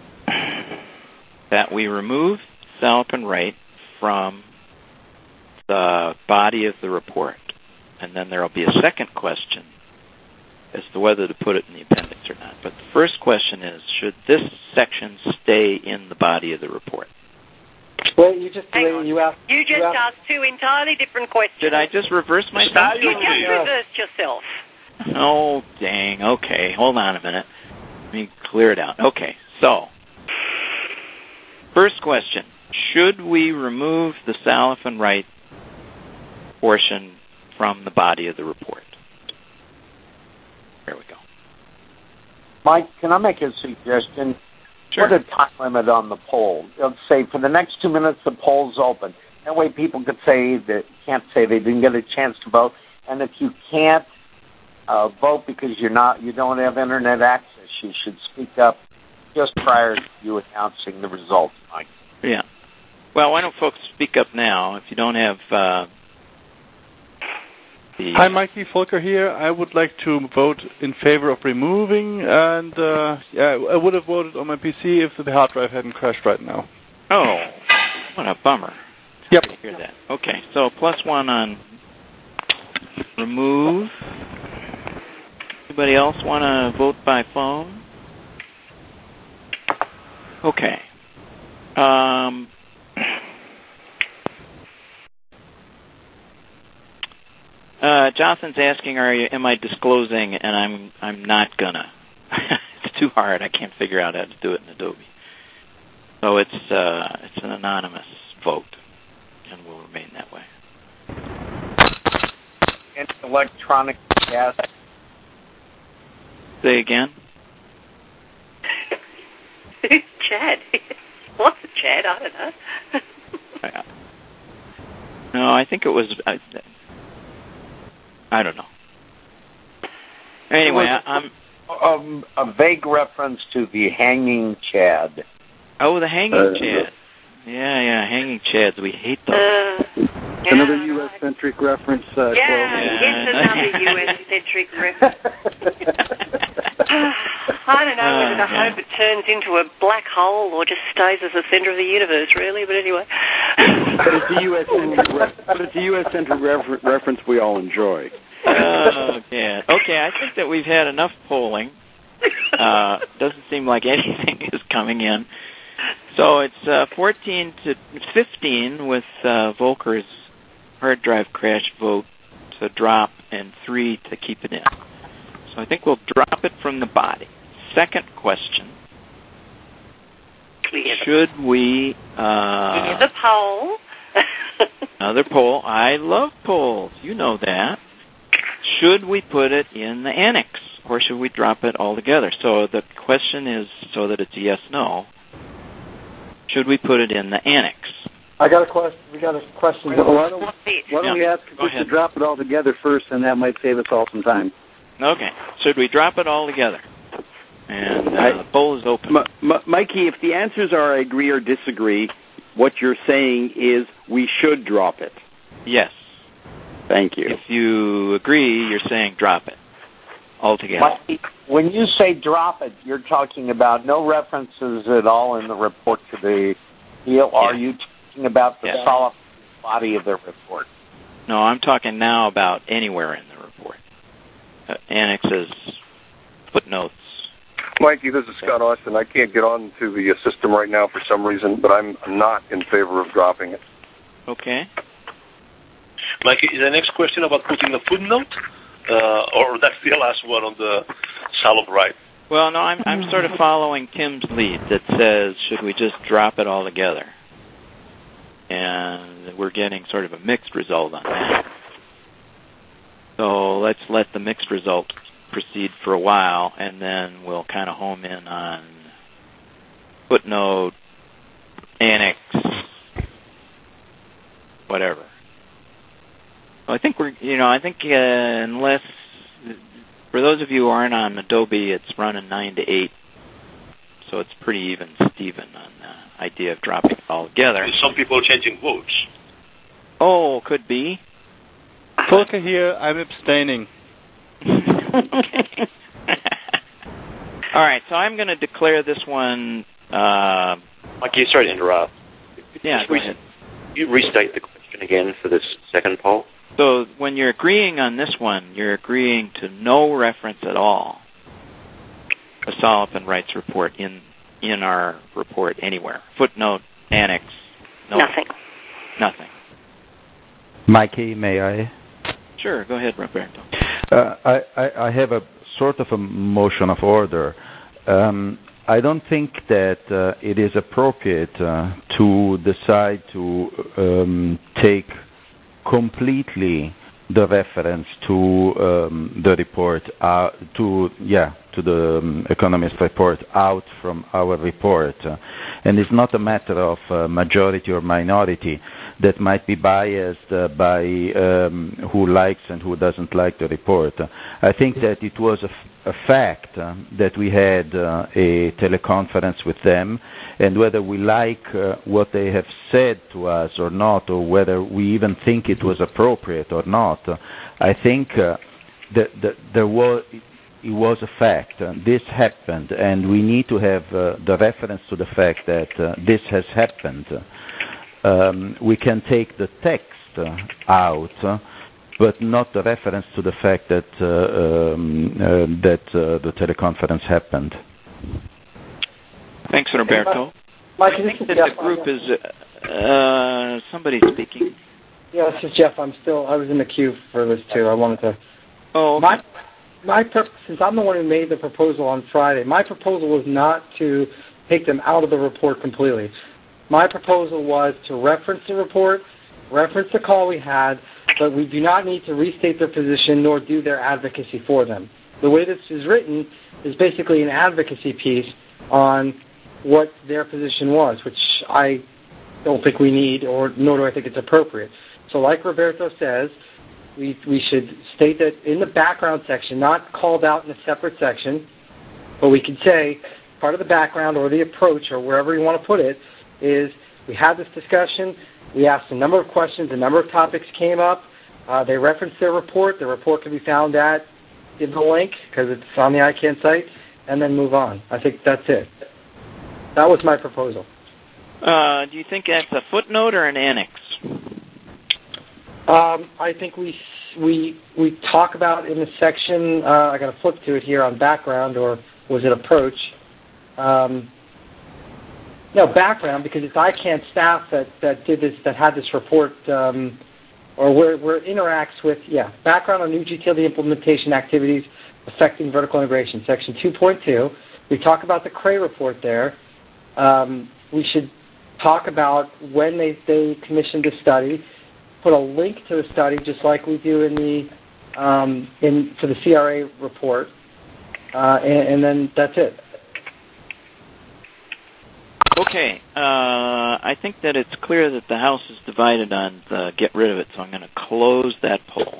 That we remove Salop and Wright from the body of the report. And then there will be a second question as to whether to put it in the appendix or not. But the first question is, should this section stay in the body of the report? Well, you just Hang on. you asked. You just you asked, asked two entirely different questions. Did I just reverse myself? You just reversed yourself. Oh, dang. Okay, hold on a minute. Let me clear it out. Okay, so, first question. Should we remove the Salif and Wright portion from the body of the report? There we go. Mike, can I make a suggestion? Sure. Put a time limit on the poll. Let's say for the next two minutes the poll's open. That way people could say that can't say they didn't get a chance to vote. And if you can't uh, vote because you're not you don't have internet access, you should speak up just prior to you announcing the results, Mike. Yeah. Well, why don't folks speak up now if you don't have uh, the... Hi, Mikey Volker here. I would like to vote in favor of removing, and uh, yeah, I would have voted on my P C if the hard drive hadn't crashed right now. Oh, what a bummer. Yep. I hear that. Okay, so plus one on remove. Anybody else want to vote by phone? Okay. Um... Uh, Jonathan's asking, "Are you? Am I disclosing?" And I'm, I'm not gonna. It's too hard. I can't figure out how to do it in Adobe. So it's, uh, it's an anonymous vote, and will remain that way. And electronic gas. Say again. Chad. What's a Chad? I don't know. No, I think it was. I, I don't know. Anyway, I'm um, a vague reference to the hanging Chad. Oh, the hanging uh, Chad. Yeah, yeah, hanging Chads. We hate those. Uh, yeah, another U S centric reference. Uh, yeah, yeah, it's another U S centric reference. I don't know whether to uh, yeah. hope it turns into a black hole or just stays as the center of the universe, really. But anyway. But it's a U S centric. Re- but it's a U S centric refer- reference we all enjoy. Oh, yeah. Okay, I think that we've had enough polling. Uh, doesn't seem like anything is coming in. So it's uh, fourteen to fifteen with uh, Volker's hard drive crash vote to drop and three to keep it in. So I think we'll drop it from the body. Second question. Should we... Uh, Here's a poll. Another poll. I love polls. You know that. Should we put it in the annex, or should we drop it altogether? So the question is, so that it's yes, no, should we put it in the annex? I got a question. We got a question. Well, why don't, why don't yeah. we ask if we should drop it all together first, and that might save us all some time. Okay. Should we drop it all together? And uh, I, the poll is open. M- M- Mikey, if the answers are I agree or disagree, what you're saying is we should drop it. Yes. Thank you. If you agree, you're saying drop it altogether. Mikey, when you say drop it, you're talking about no references at all in the report to the deal. Yeah. Are you talking about the yeah. solid body of the report? No, I'm talking now about anywhere in the report. Uh, annexes, footnotes. Mikey, this is Scott Austin. I can't get on to the uh, system right now for some reason, but I'm not in favor of dropping it. Okay. Mikey, is the next question about putting a footnote, uh, or that's the last one on the Salif Wright? Well, no, I'm I'm sort of following Tim's lead that says, should we just drop it all together? And we're getting sort of a mixed result on that. So let's let the mixed result proceed for a while, and then we'll kind of home in on footnote, annex, whatever. I think we're, you know, I think uh, unless, for those of you who aren't on Adobe, it's running nine to eight, so it's pretty even Steven on the idea of dropping it all together. Some people are changing votes. Oh, could be. Volker here, I'm abstaining. Okay. All right, so I'm going to declare this one... Uh, Mikey, sorry to interrupt. Yeah, Just go re- ahead. You restate the question again for this second poll? So when you're agreeing on this one, you're agreeing to no reference at all to Salif and Wright's report in in our report anywhere. Footnote, annex, No. Nothing. Nothing. Mikey, may I? Sure, go ahead, Roberto. Uh, I, I, I have a sort of a motion of order. Um, I don't think that uh, it is appropriate uh, to decide to um, take completely the reference to um, the report, uh, to yeah, to the um, Economist report out from our report, uh, and it's not a matter of uh, majority or minority that might be biased uh, by um, who likes and who doesn't like the report. I think that it was a, f- a fact uh, that we had uh, a teleconference with them, and whether we like uh, what they have said to us or not, or whether we even think it was appropriate or not, uh, I think uh, that, that there was it was a fact. Uh, this happened, and we need to have uh, the reference to the fact that uh, this has happened. Um, we can take the text uh, out, uh, but not the reference to the fact that uh, um, uh, that uh, the teleconference happened. Thanks, Roberto. Mike, I think this that is Jeff. the group is uh, somebody speaking. Yeah, this is Jeff. I'm still. I was in the queue for this too. I wanted to. Oh. Okay. My my pur- since I'm the one who made the proposal on Friday, my proposal was not to take them out of the report completely. My proposal was to reference the report, reference the call we had, but we do not need to restate their position nor do their advocacy for them. The way this is written is basically an advocacy piece on what their position was, which I don't think we need, or nor do I think it's appropriate. So like Roberto says, we we should state that in the background section, not called out in a separate section, but we could say part of the background or the approach or wherever you want to put it is we had this discussion, we asked a number of questions, a number of topics came up, uh, they referenced their report, the report can be found at, give the link because it's on the I CANN site, and then move on. I think that's it. That was my proposal. Uh, do you think that's a footnote or an annex? Um, I think we we we talk about in the section, uh, I got to flip to it here on background, or was it approach? Um, No, background, because it's I CANN staff that, that did this, that had this report, um, or where, where it interacts with, yeah, background on new G T L D implementation activities affecting vertical integration, section two point two. We talk about the Cray report there. Um, we should talk about when they, they commissioned the study, put a link to the study, just like we do in the um, in for the C R A report, uh, and, and then that's it. Okay, uh, I think that it's clear that the House is divided on the get rid of it, so I'm going to close that poll.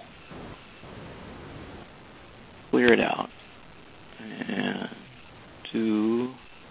Clear it out. And to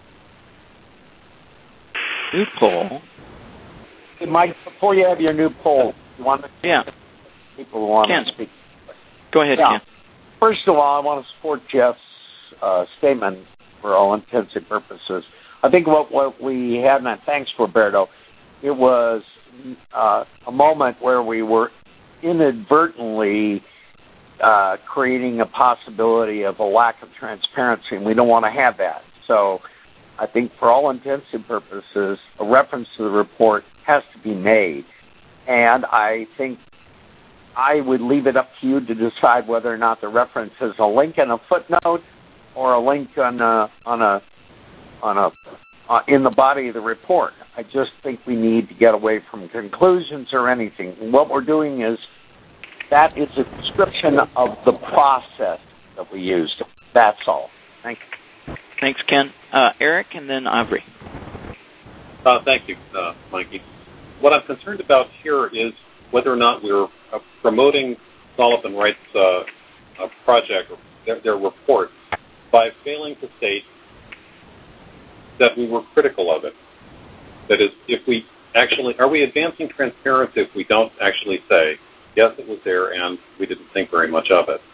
new poll. Hey, Mike, before you have your new poll, you want to yeah. people who want Ken. to speak? Go ahead, yeah. Ken. First of all, I want to support Jeff's uh, statement for all intents and purposes. I think what, what we had, and thanks, Roberto, it was uh, a moment where we were inadvertently uh, creating a possibility of a lack of transparency, and we don't want to have that. So I think for all intents and purposes, a reference to the report has to be made. And I think I would leave it up to you to decide whether or not the reference is a link and a footnote or a link on a, on a on a uh, in the body of the report. I just think we need to get away from conclusions or anything. What we're doing is that is a description of the process that we used. That's all. Thank you. Thanks, Ken. Uh, Eric, and then Aubrey. Uh, thank you, uh, Mikey. What I'm concerned about here is whether or not we're uh, promoting Sullivan Wright's uh, uh, project, or their, their report, by failing to state that we were critical of it. That is, if we actually, are we advancing transparency if we don't actually say, yes, it was there and we didn't think very much of it?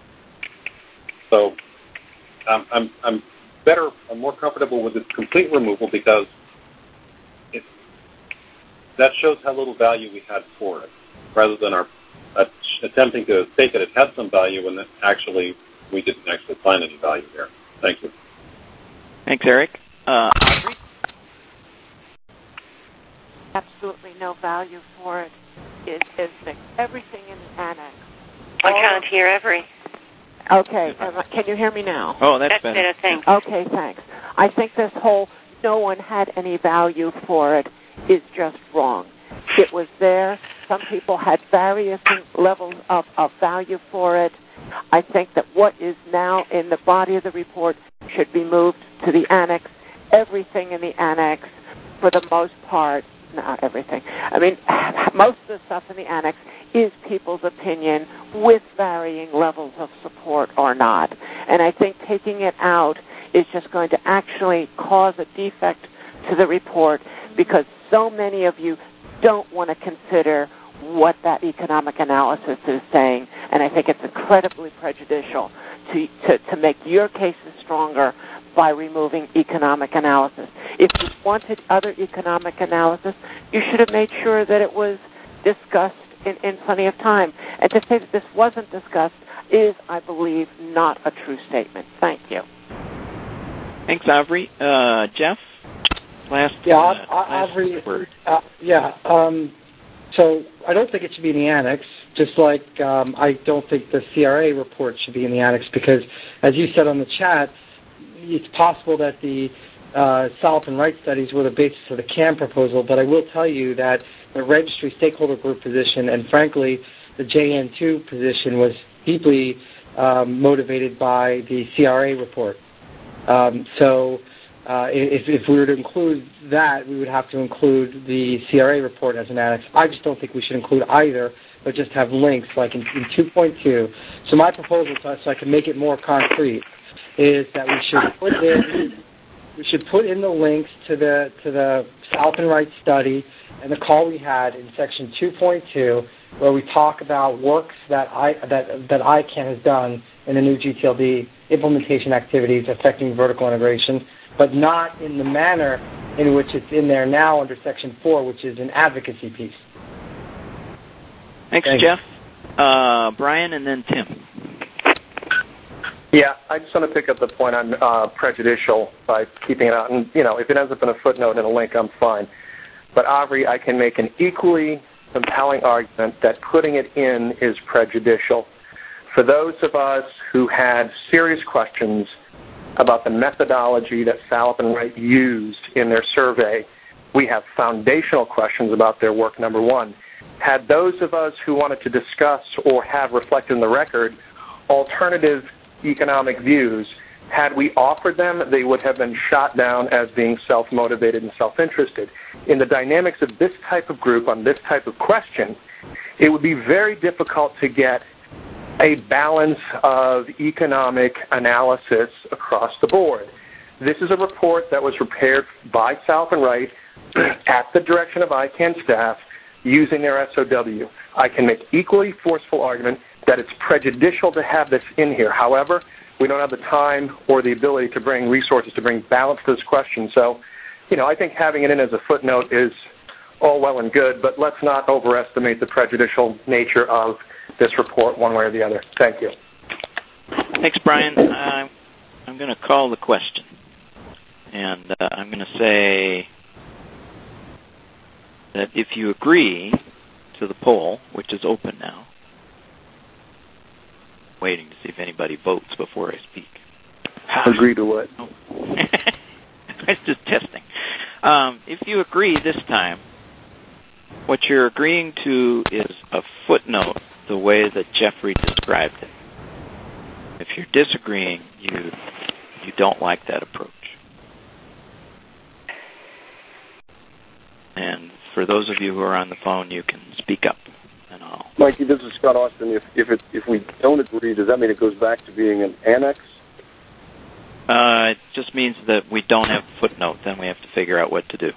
So um, I'm, I'm better, I'm more comfortable with its complete removal because it, that shows how little value we had for it, rather than our uh, attempting to state that it had some value and that actually we didn't actually find any value there. Thank you. Thanks, Eric. Uh, Audrey? absolutely no value for it is, is that everything in the annex. I can't hear every. Okay, um, can you hear me now? Oh, that's, that's better. better. Thanks. Okay, thanks. I think this whole no one had any value for it is just wrong. It was there. Some people had various levels of, of value for it. I think that what is now in the body of the report should be moved to the annex. Everything in the annex, for the most part, not everything. I mean, most of the stuff in the annex is people's opinion with varying levels of support or not. And I think taking it out is just going to actually cause a defect to the report because so many of you don't want to consider what that economic analysis is saying. And I think it's incredibly prejudicial to, to, to make your cases stronger by removing economic analysis. If you wanted other economic analysis, you should have made sure that it was discussed in, in plenty of time. And to say that this wasn't discussed is, I believe, not a true statement. Thank you. Thanks, Avri. Uh, Jeff, last, yeah, uh, last Avri, word. Uh, yeah, um, so I don't think it should be in the annex, just like um, I don't think the C R A report should be in the annex because, as you said on the chat, it's possible that the uh, Salop and Wright studies were the basis of the C A M proposal, but I will tell you that the registry stakeholder group position and, frankly, the J N two position was deeply um, motivated by the C R A report. Um, so uh, if, if we were to include that, we would have to include the C R A report as an annex. I just don't think we should include either, but just have links like in, in two point two. So my proposal, to us, so I can make it more concrete, is that we should put in we should put in the links to the to the Salop and Wright study and the call we had in section two point two, where we talk about works that I that that I C A N has done in the new G T L D implementation activities affecting vertical integration, but not in the manner in which it's in there now under section four, which is an advocacy piece. Thanks, Thanks. Jeff. Uh, Brian, and then Tim. Yeah, I just want to pick up the point on uh, prejudicial by keeping it out. And, you know, if it ends up in a footnote and a link, I'm fine. But, Avri, I can make an equally compelling argument that putting it in is prejudicial. For those of us who had serious questions about the methodology that Salop and Wright used in their survey, we have foundational questions about their work, number one. Had those of us who wanted to discuss or have reflected in the record alternative economic views, had we offered them, they would have been shot down as being self-motivated and self-interested. In the dynamics of this type of group on this type of question, it would be very difficult to get a balance of economic analysis across the board. This is a report that was prepared by Salop and Wright at the direction of I C A N staff using their S O W. I can make equally forceful argument that it's prejudicial to have this in here. However, we don't have the time or the ability to bring resources to bring balance to this question. So, you know, I think having it in as a footnote is all well and good, but let's not overestimate the prejudicial nature of this report one way or the other. Thank you. Thanks, Brian. Uh, I'm going to call the question. And uh, I'm going to say that if you agree to the poll, which is open now, waiting to see if anybody votes before I speak. Agree to what? Oh. It's just testing. Um, if you agree this time, what you're agreeing to is a footnote the way that Jeffrey described it. If you're disagreeing, you you don't like that approach. And for those of you who are on the phone, you can speak up. And I'll... Mikey, this is Scott Austin. If if it, if we don't agree, does that mean it goes back to being an annex? Uh, it just means that we don't have a footnote. Then we have to figure out what to do.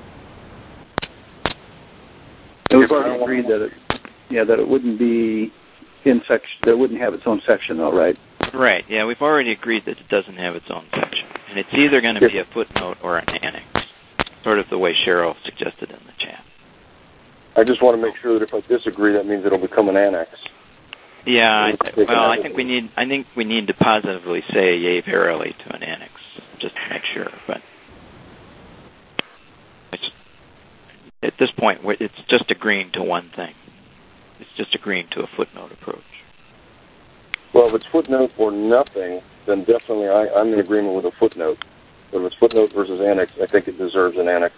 We've already agreed that it, yeah, that it wouldn't be in section. That it wouldn't have its own section, though, right? Right. Yeah, we've already agreed that it doesn't have its own section, and it's either going to be a footnote or an annex, sort of the way Cheryl suggested in the chat. I just want to make sure that if I disagree, that means it'll become an annex. Yeah. I, well, I think we need. I think we need to positively say yea verily to an annex, just to make sure. But it's, at this point, it's just agreeing to one thing. It's just agreeing to a footnote approach. Well, if it's footnote or nothing, then definitely I, I'm in agreement with a footnote. But if it's footnote versus annex, I think it deserves an annex.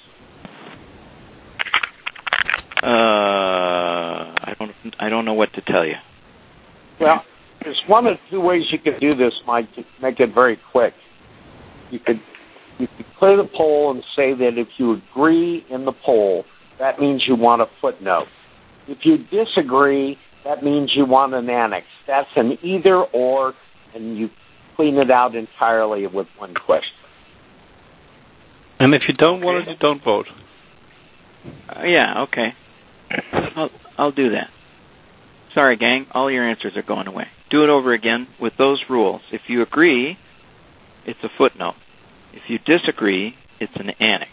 Uh, I don't. I don't know what to tell you. Well, there's one of two ways you could do this, Mike, to make it very quick. You could you could clear the poll and say that if you agree in the poll, that means you want a footnote. If you disagree, that means you want an annex. That's an either or, and you clean it out entirely with one question. And if you don't okay. want it, you don't vote. Uh, yeah, okay. I'll, I'll do that. Sorry, gang. All your answers are going away. Do it over again with those rules. If you agree, it's a footnote. If you disagree, it's an annex.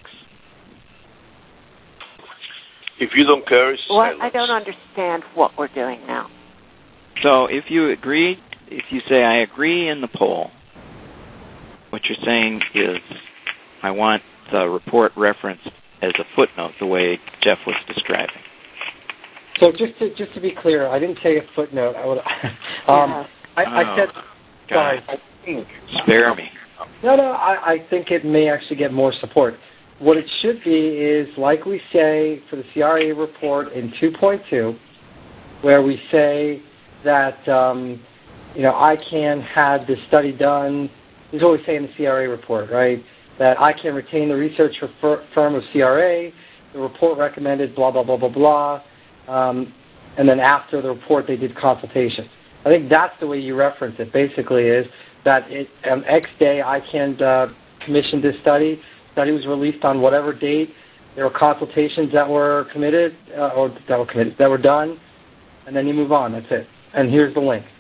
If you don't care, it's well, silence. I don't understand what we're doing now. So if you agree, if you say, I agree in the poll, what you're saying is, I want the report referenced as a footnote, the way Jeff was describing. So just to just to be clear, I didn't say a footnote. I would. Um, I, I oh, said, sorry. God. Spare me. No, no. I, I think it may actually get more support. What it should be is, like we say for the C R A report in two point two, where we say that um, you know I can have this study done. This is what we say in the C R A report, right? That I can retain the research fir- firm of C R A. The report recommended blah blah blah blah blah. Um, and then after the report, they did consultation. I think that's the way you reference it. Basically, is that it, um, X day I can uh, commission this study. Study was released on whatever date. There were consultations that were committed uh, or that were committed that were done, and then you move on. That's it. And here's the link.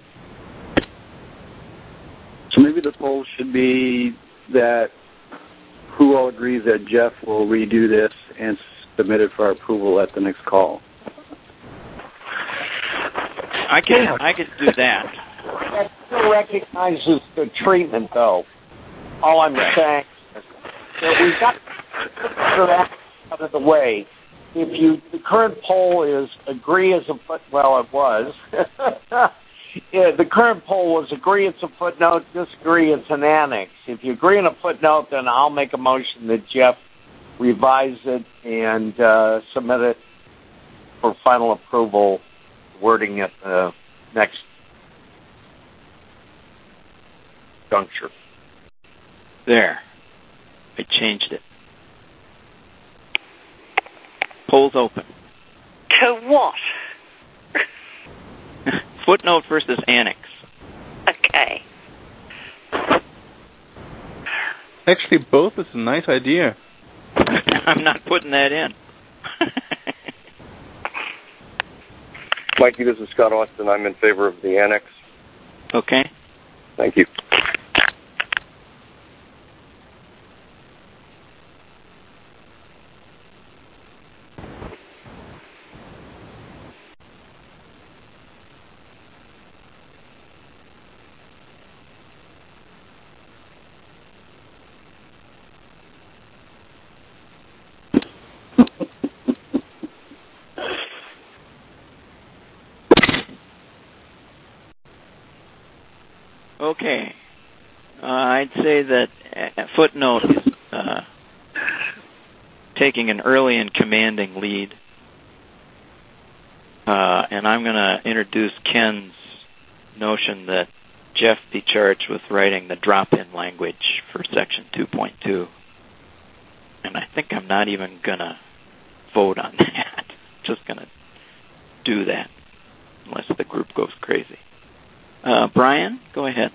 So maybe the poll should be that who all agrees that Jeff will redo this and submit it for approval at the next call. I can I could do that. That still recognizes the treatment, though. All I'm right. saying is that we've got to put that out of the way. If you the current poll is agree as a foot well it was. yeah, the current poll was agree it's a footnote, disagree it's an annex. If you agree on a footnote, then I'll make a motion that Jeff revise it and uh, submit it for final approval. Wording at the next juncture. There. I changed it. Polls open. To what? Footnote versus annex. Okay. Actually, both is a nice idea. I'm not putting that in. Mikey, this is Scott Austin. I'm in favor of the annex. Okay. Thank you. Okay. Uh, I'd say that a footnote is uh, taking an early and commanding lead. Uh, and I'm going to introduce Ken's notion that Jeff be charged with writing the drop-in language for Section two point two. And I think I'm not even going to vote on that. Just going to do that, unless the group goes crazy. Uh, Brian, go ahead.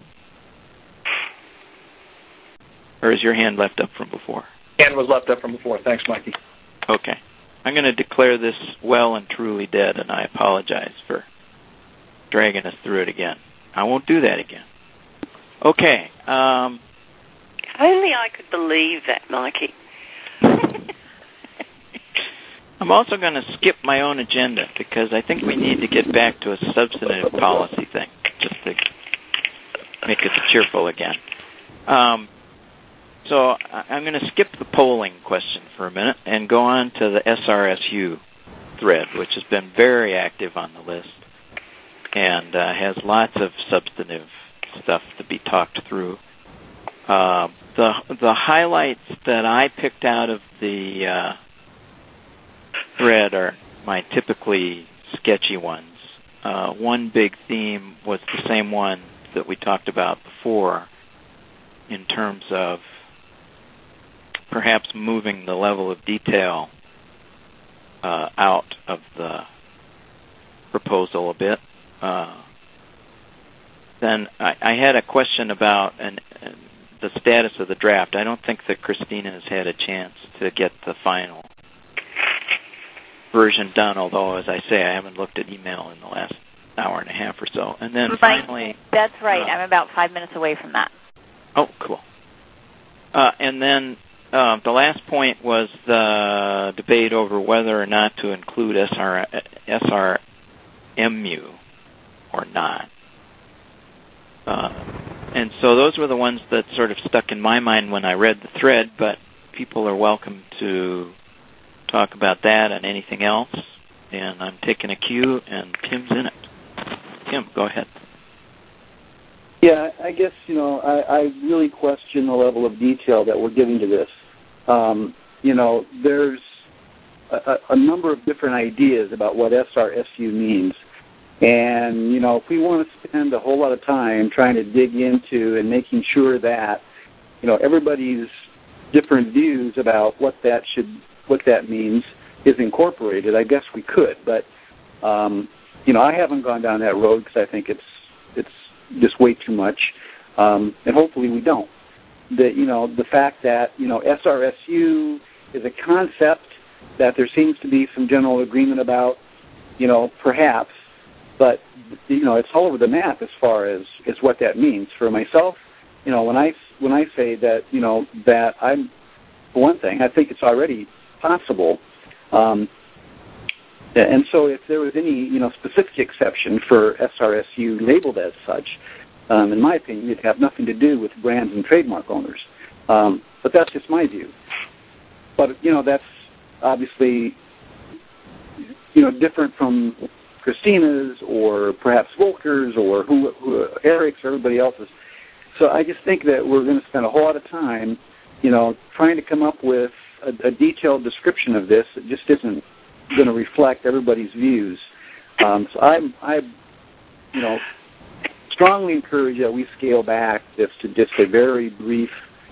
Or is your hand left up from before? Hand was left up from before. Thanks, Mikey. Okay. I'm going to declare this well and truly dead, and I apologize for dragging us through it again. I won't do that again. Okay. Um, Only I could believe that, Mikey. I'm also going to skip my own agenda because I think we need to get back to a substantive policy thing, just to make it cheerful again. Um, so I'm going to skip the polling question for a minute and go on to the S R S U thread, which has been very active on the list and uh, has lots of substantive stuff to be talked through. Uh, the the highlights that I picked out of the uh, thread are my typically sketchy ones. Uh, one big theme was the same one that we talked about before in terms of perhaps moving the level of detail uh, out of the proposal a bit. Uh, then I, I had a question about an, an, the status of the draft. I don't think that Christina has had a chance to get the final version done, although, as I say, I haven't looked at email in the last hour and a half or so. And then right. finally... That's right. Uh, I'm about five minutes away from that. Oh, cool. Uh, and then uh, the last point was the debate over whether or not to include S R, S R M U or not. Uh, and so those were the ones that sort of stuck in my mind when I read the thread, but people are welcome to talk about that and anything else. And I'm taking a cue, and Tim's in it. Tim, go ahead. Yeah, I guess, you know, I, I really question the level of detail that we're giving to this. Um, you know, there's a, a number of different ideas about what S R S U means. And, you know, if we want to spend a whole lot of time trying to dig into and making sure that, you know, everybody's different views about what that should, what that means is incorporated, I guess we could. But, um, you know, I haven't gone down that road because I think it's it's just way too much. Um, and hopefully we don't. The, you know, the fact that, you know, S R S U is a concept that there seems to be some general agreement about, you know, perhaps. But, you know, it's all over the map as far as, as what that means. For myself, you know, when I, when I say that, you know, that I'm, for one thing, I think it's already possible. Um, and so if there was any, you know, specific exception for S R S U labeled as such, um, in my opinion, it'd have nothing to do with brands and trademark owners. Um, but that's just my view. But, you know, that's obviously, you know, different from Christina's or perhaps Volker's or who, who Eric's or everybody else's. So I just think that we're going to spend a whole lot of time, you know, trying to come up with a, a detailed description of this that just isn't going to reflect everybody's views. Um, so I, I, you know, strongly encourage that we scale back this to just a very brief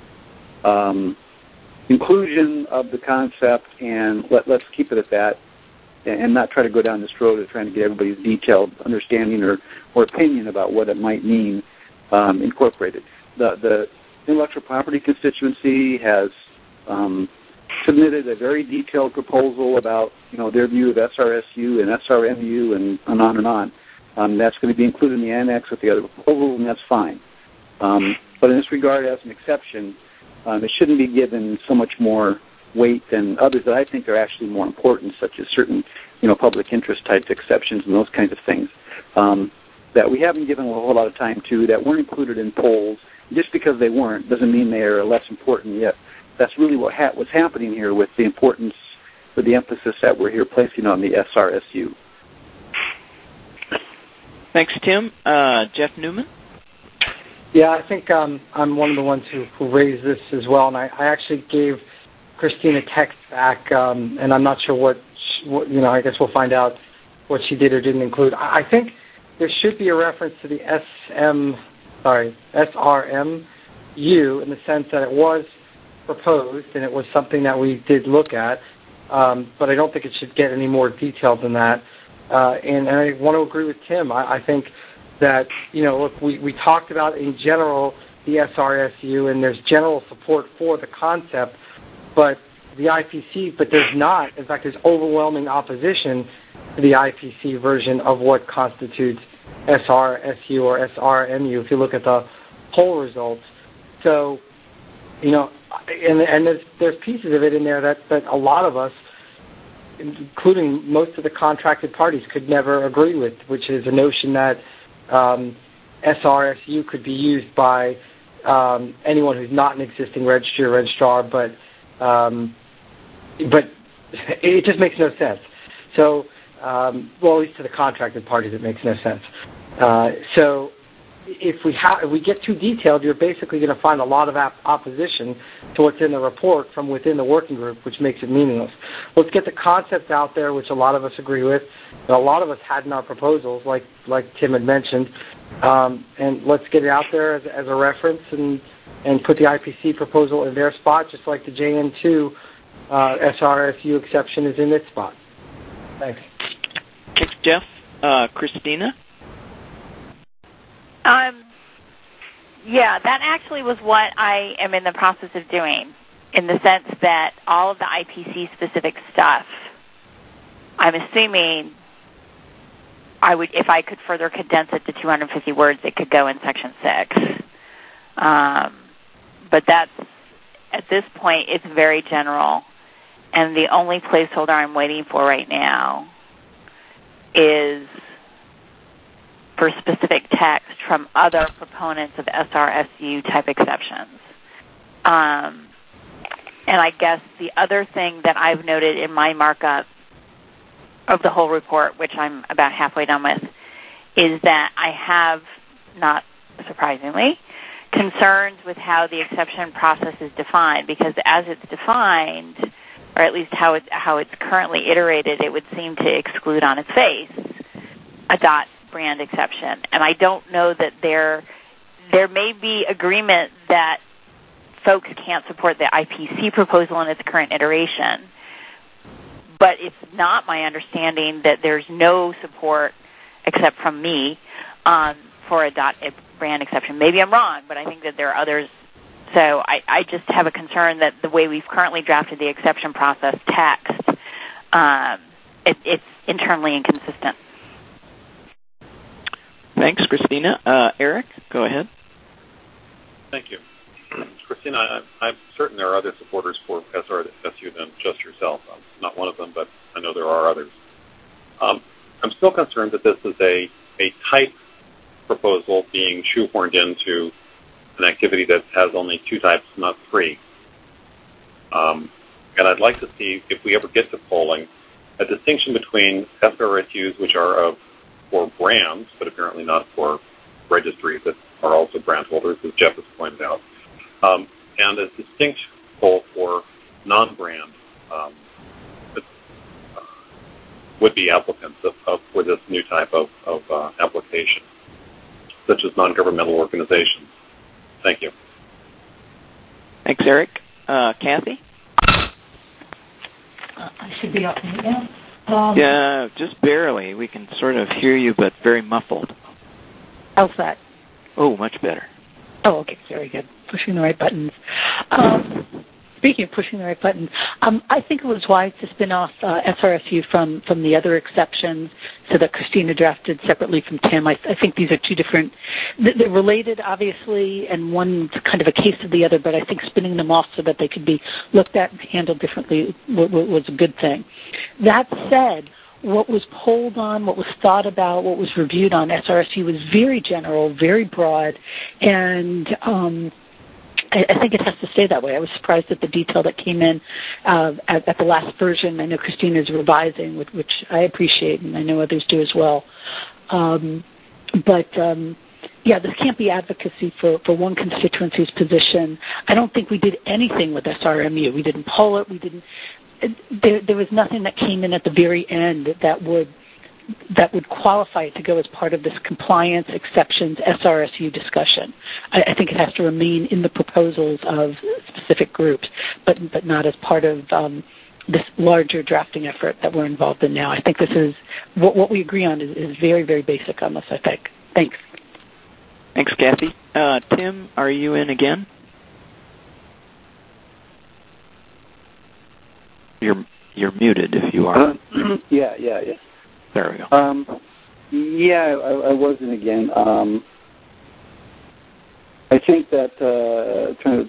um, inclusion of the concept, and let, let's keep it at that, and not try to go down this road of trying to get everybody's detailed understanding or, or opinion about what it might mean um, incorporated. The, the intellectual property constituency has um, submitted a very detailed proposal about, you know, their view of S R S U and S R M U and, and on and on. Um, that's going to be included in the annex with the other proposals, and that's fine. Um, but in this regard, as an exception, um, it shouldn't be given so much more weight than others that I think are actually more important, such as certain, you know, public interest type exceptions and those kinds of things um, that we haven't given a whole lot of time to, that weren't included in polls. Just because they weren't doesn't mean they are less important yet. That's really what ha- what's happening here with the importance, with the emphasis that we're here placing on the S R S U. Thanks, Tim. Uh, Jeff Newman? Yeah, I think um, I'm one of the ones who, who raised this as well, and I, I actually gave Christina text back, um, and I'm not sure what, she, what, you know, I guess we'll find out what she did or didn't include. I, I think there should be a reference to the S M, sorry, S R M U in the sense that it was proposed and it was something that we did look at, um, but I don't think it should get any more detailed than that. Uh, and, and I want to agree with Tim. I, I think that, you know, look, we, we talked about in general the S R S U, and there's general support for the concept, but the I P C, but there's not. In fact, there's overwhelming opposition to the I P C version of what constitutes S R S U or S R M U if you look at the poll results. So, you know, and, and there's, there's pieces of it in there that, that a lot of us, including most of the contracted parties, could never agree with, which is a notion that um, S R S U could be used by um, anyone who's not an existing registry or registrar, but um, but it just makes no sense. So, um, well, at least to the contracted parties, it makes no sense. Uh, so, if we ha- if we get too detailed, you're basically going to find a lot of op- opposition to what's in the report from within the working group, which makes it meaningless. Let's get the concepts out there, which a lot of us agree with, and a lot of us had in our proposals, like like Tim had mentioned, um, and let's get it out there as, as a reference and and put the I P C proposal in their spot, just like the J N two uh, S R S U exception is in its spot. Thanks. Thanks, Jeff. Uh, Christina? Um, yeah, that actually was what I am in the process of doing, in the sense that all of the I P C-specific stuff, I'm assuming I would, if I could further condense it to two hundred fifty words, it could go in Section six. Um, but that's, at this point, it's very general, and the only placeholder I'm waiting for right now is for specific text from other proponents of S R S U type exceptions. Um, and I guess the other thing that I've noted in my markup of the whole report, which I'm about halfway done with, is that I have, not surprisingly, concerns with how the exception process is defined, because as it's defined, or at least how it, how it's currently iterated, it would seem to exclude on its face a dot brand exception. And I don't know that there there may be agreement that folks can't support the I P C proposal in its current iteration, but it's not my understanding that there's no support, except from me, um, for a dot brand exception. Maybe I'm wrong, but I think that there are others. So I, I just have a concern that the way we've currently drafted the exception process text, um, it, it's internally inconsistent. Thanks, Christina. Uh, Eric, go ahead. Thank you. Christina, I, I'm certain there are other supporters for S R S U than just yourself. I'm not one of them, but I know there are others. Um, I'm still concerned that this is a, a type proposal being shoehorned into an activity that has only two types, not three. Um, and I'd like to see, if we ever get to polling, a distinction between S R S Us, which are of for brands, but apparently not for registries that are also brand holders, as Jeff has pointed out, um, and a distinct poll for non-brand um, uh, would-be applicants of, of, for this new type of, of uh, application, such as non-governmental organizations. Thank you. Thanks, Eric. Uh, Kathy? Uh, I should be up now. Um, yeah, just barely. We can sort of hear you, but very muffled. How's that? Oh, much better. Oh, okay, very good. Pushing the right buttons. Um, speaking of pushing the right buttons, um, I think it was wise to spin off uh, S R S U from, from the other exceptions so that Christina drafted separately from Tim. I, I think these are two different, they're related, obviously, and one's kind of a case of the other, but I think spinning them off so that they could be looked at and handled differently was, was a good thing. That said, what was polled on, what was thought about, what was reviewed on S R S U was very general, very broad, and um, I, I think it has to stay that way. I was surprised at the detail that came in uh, at, at the last version. I know Christina is revising, which, which I appreciate, and I know others do as well. Um, but um, yeah, this can't be advocacy for, for one constituency's position. I don't think we did anything with S R M U. We didn't poll it. We didn't. There, there was nothing that came in at the very end that would that would qualify it to go as part of this compliance exceptions S R S U discussion. I, I think it has to remain in the proposals of specific groups, but but not as part of um, this larger drafting effort that we're involved in now. I think this is what what we agree on is, is very very basic on this. I think. Thanks. Thanks, Kathy. Uh, Tim, are you in again? You're you're muted if you are. Uh, yeah, yeah, yeah. There we go. Um, yeah, I, I was in again. Um, I think that uh, trying to.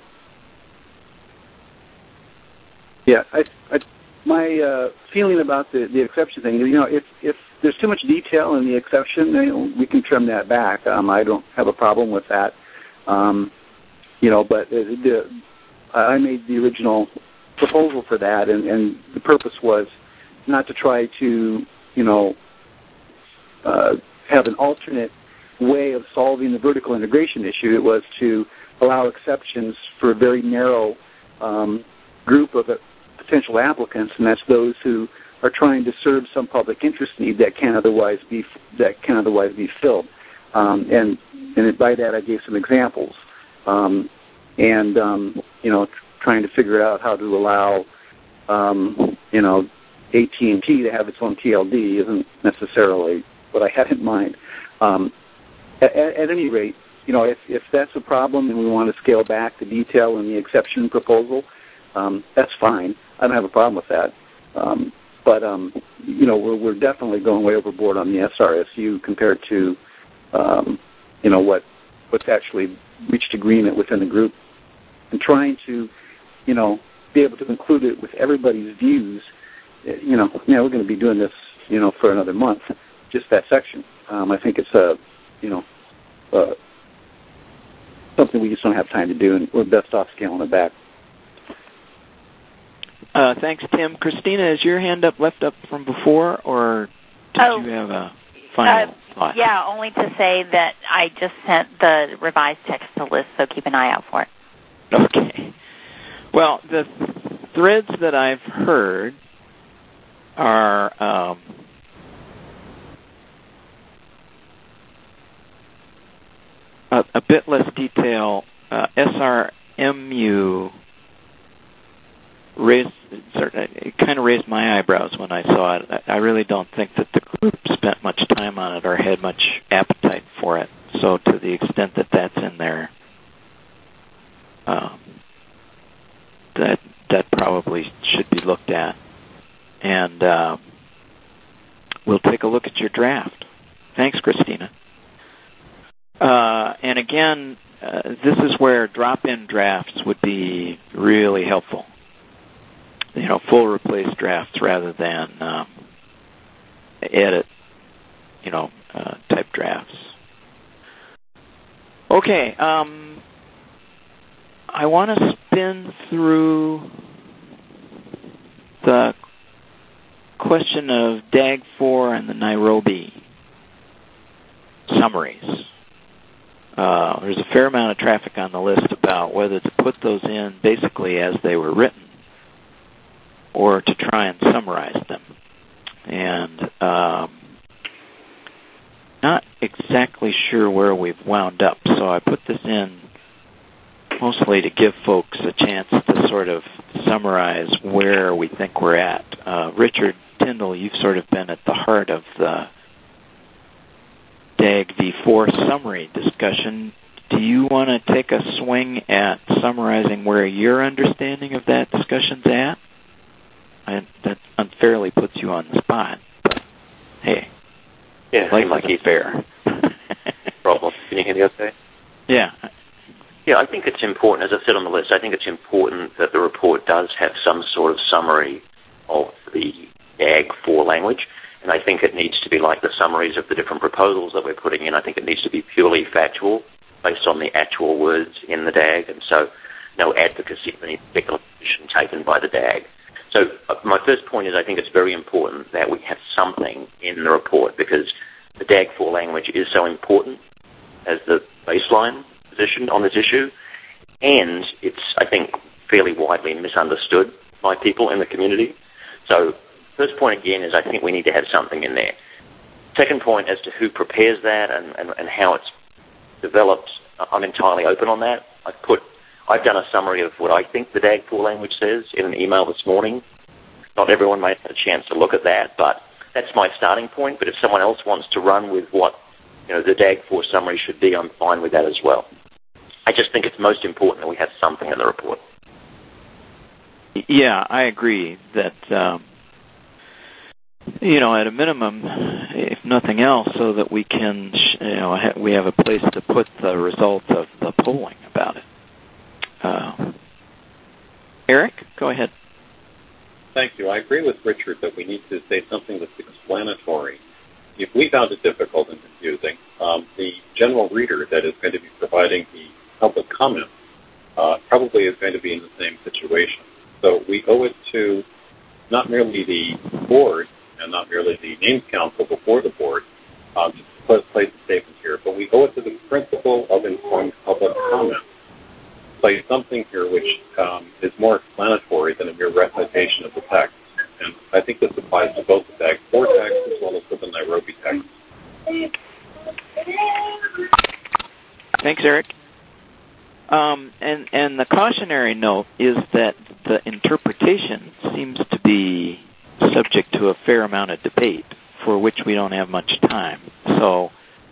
Yeah, I, I, my uh, feeling about the, the exception thing is, you know, if if there's too much detail in the exception, you know, we can trim that back. Um, I don't have a problem with that. Um, you know, but the, the, I made the original proposal for that, and, and the purpose was not to try to, you know, uh, have an alternate way of solving the vertical integration issue. It was to allow exceptions for a very narrow um, group of uh, potential applicants, and that's those who are trying to serve some public interest need that can otherwise be that can otherwise be filled. Um, and and by that I gave some examples, um, and um, you know, trying to figure out how to allow um, you know A T and T to have its own T L D isn't necessarily what I had in mind. Um, at, at any rate, you know, if, if that's a problem and we want to scale back the detail in the exception proposal, um, that's fine. I don't have a problem with that. Um, but, um, you know, we're, we're definitely going way overboard on the S R S U compared to, um, you know, what what's actually reached agreement within the group. And trying to, you know, be able to include it with everybody's views, you know, yeah, we're going to be doing this, you know, for another month, just that section. Um, I think it's a, you know, uh, something we just don't have time to do, and we're best off scaling it back. Uh, thanks, Tim. Christina, is your hand up left up from before, or did oh, you have a final uh, thought? Yeah, only to say that I just sent the revised text to Liz, so keep an eye out for it. Okay. Well, the threads that I've heard are um, a, a bit less detail. Uh, S R M U raised, it kind of raised my eyebrows when I saw it. I really don't think that the group spent much time on it or had much appetite for it. So to the extent that that's in there, um, that that probably should be looked at. And uh, we'll take a look at your draft. Thanks, Christina. Uh, and again, uh, this is where drop-in drafts would be really helpful. You know, full replace drafts rather than um, edit, you know, uh, type drafts. Okay, um, I want to spin through the question of D A G four and the Nairobi summaries. Uh, there's a fair amount of traffic on the list about whether to put those in basically as they were written or to try and summarize them. And um, not exactly sure where we've wound up, so I put this in mostly to give folks a chance to sort of summarize where we think we're at. Uh, Richard Tyndall, you've sort of been at the heart of the D A G V four summary discussion. Do you want to take a swing at summarizing where your understanding of that discussion's at? I, that unfairly puts you on the spot, but hey, yeah, life might is fair. Problem. Can you hear me okay? Yeah. Yeah, I think it's important, as I said on the list, I think it's important that the report does have some sort of summary of the D A G four language, and I think it needs to be like the summaries of the different proposals that we're putting in. I think it needs to be purely factual, based on the actual words in the D A G, and so no advocacy of any particular position taken by the D A G. So uh, my first point is I think it's very important that we have something in the report, because the D A G four language is so important as the baseline position on this issue, and it's, I think, fairly widely misunderstood by people in the community. So first point, again, is I think we need to have something in there. Second point, as to who prepares that and, and, and how it's developed, I'm entirely open on that. I've put, I've done a summary of what I think the D A G four language says in an email this morning. Not everyone may have had a chance to look at that, but that's my starting point. But if someone else wants to run with what, you know, the D A G four summary should be, I'm fine with that as well. I just think it's most important that we have something in the report. Yeah, I agree that, um, you know, at a minimum, if nothing else, so that we can, you know, ha- we have a place to put the results of the polling about it. Uh, Eric, go ahead. Thank you. I agree with Richard that we need to say something that's explanatory. If we found it difficult and confusing, um, the general reader that is going to be providing the public comment uh, probably is going to be in the same situation. So we owe it to not merely the board and not merely the names council before the board um, to place a statement here, but we owe it to the principle of informed public comment. Place something here which um, is more explanatory than a mere recitation of the text. And I think this applies to both the D A G four text as well as to the Nairobi text. Thanks, Eric. Um, and, and the cautionary note is that the interpretation seems to be subject to a fair amount of debate for which we don't have much time. So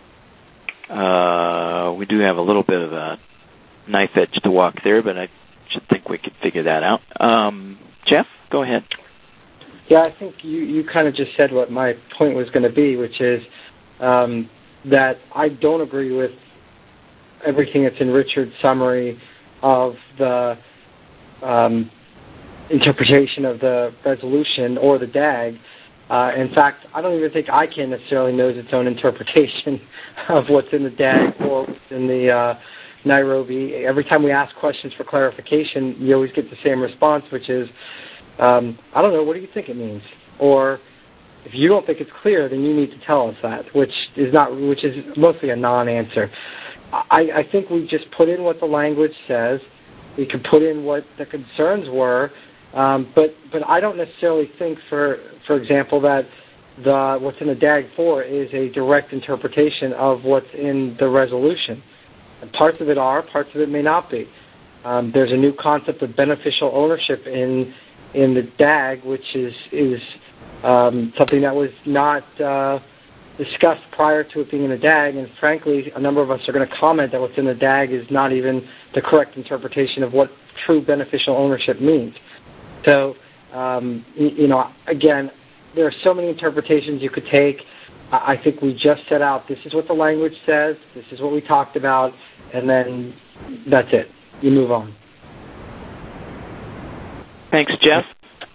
uh, we do have a little bit of a knife edge to walk there, but I should think we could figure that out. Um, Jeff, go ahead. Yeah, I think you, you kind of just said what my point was going to be, which is um, that I don't agree with everything that's in Richard's summary of the um, interpretation of the resolution or the D A G. Uh, in fact, I don't even think I can necessarily knows its own interpretation of what's in the D A G or what's in the uh, Nairobi. Every time we ask questions for clarification, you always get the same response, which is, um, I don't know, what do you think it means? Or if you don't think it's clear, then you need to tell us that, which is not, which is mostly a non-answer. I, I think we just put in what the language says. We could put in what the concerns were, um, but but I don't necessarily think, for for example, that the what's in the D A G four is a direct interpretation of what's in the resolution. And parts of it are, parts of it may not be. Um, there's a new concept of beneficial ownership in in the D A G, which is is um, something that was not uh, discussed prior to it being in the D A G, and frankly, a number of us are going to comment that what's in the D A G is not even the correct interpretation of what true beneficial ownership means. So, um, you, you know, again, there are so many interpretations you could take. I, I think we just set out, this is what the language says, this is what we talked about, and then that's it. You move on. Thanks, Jeff.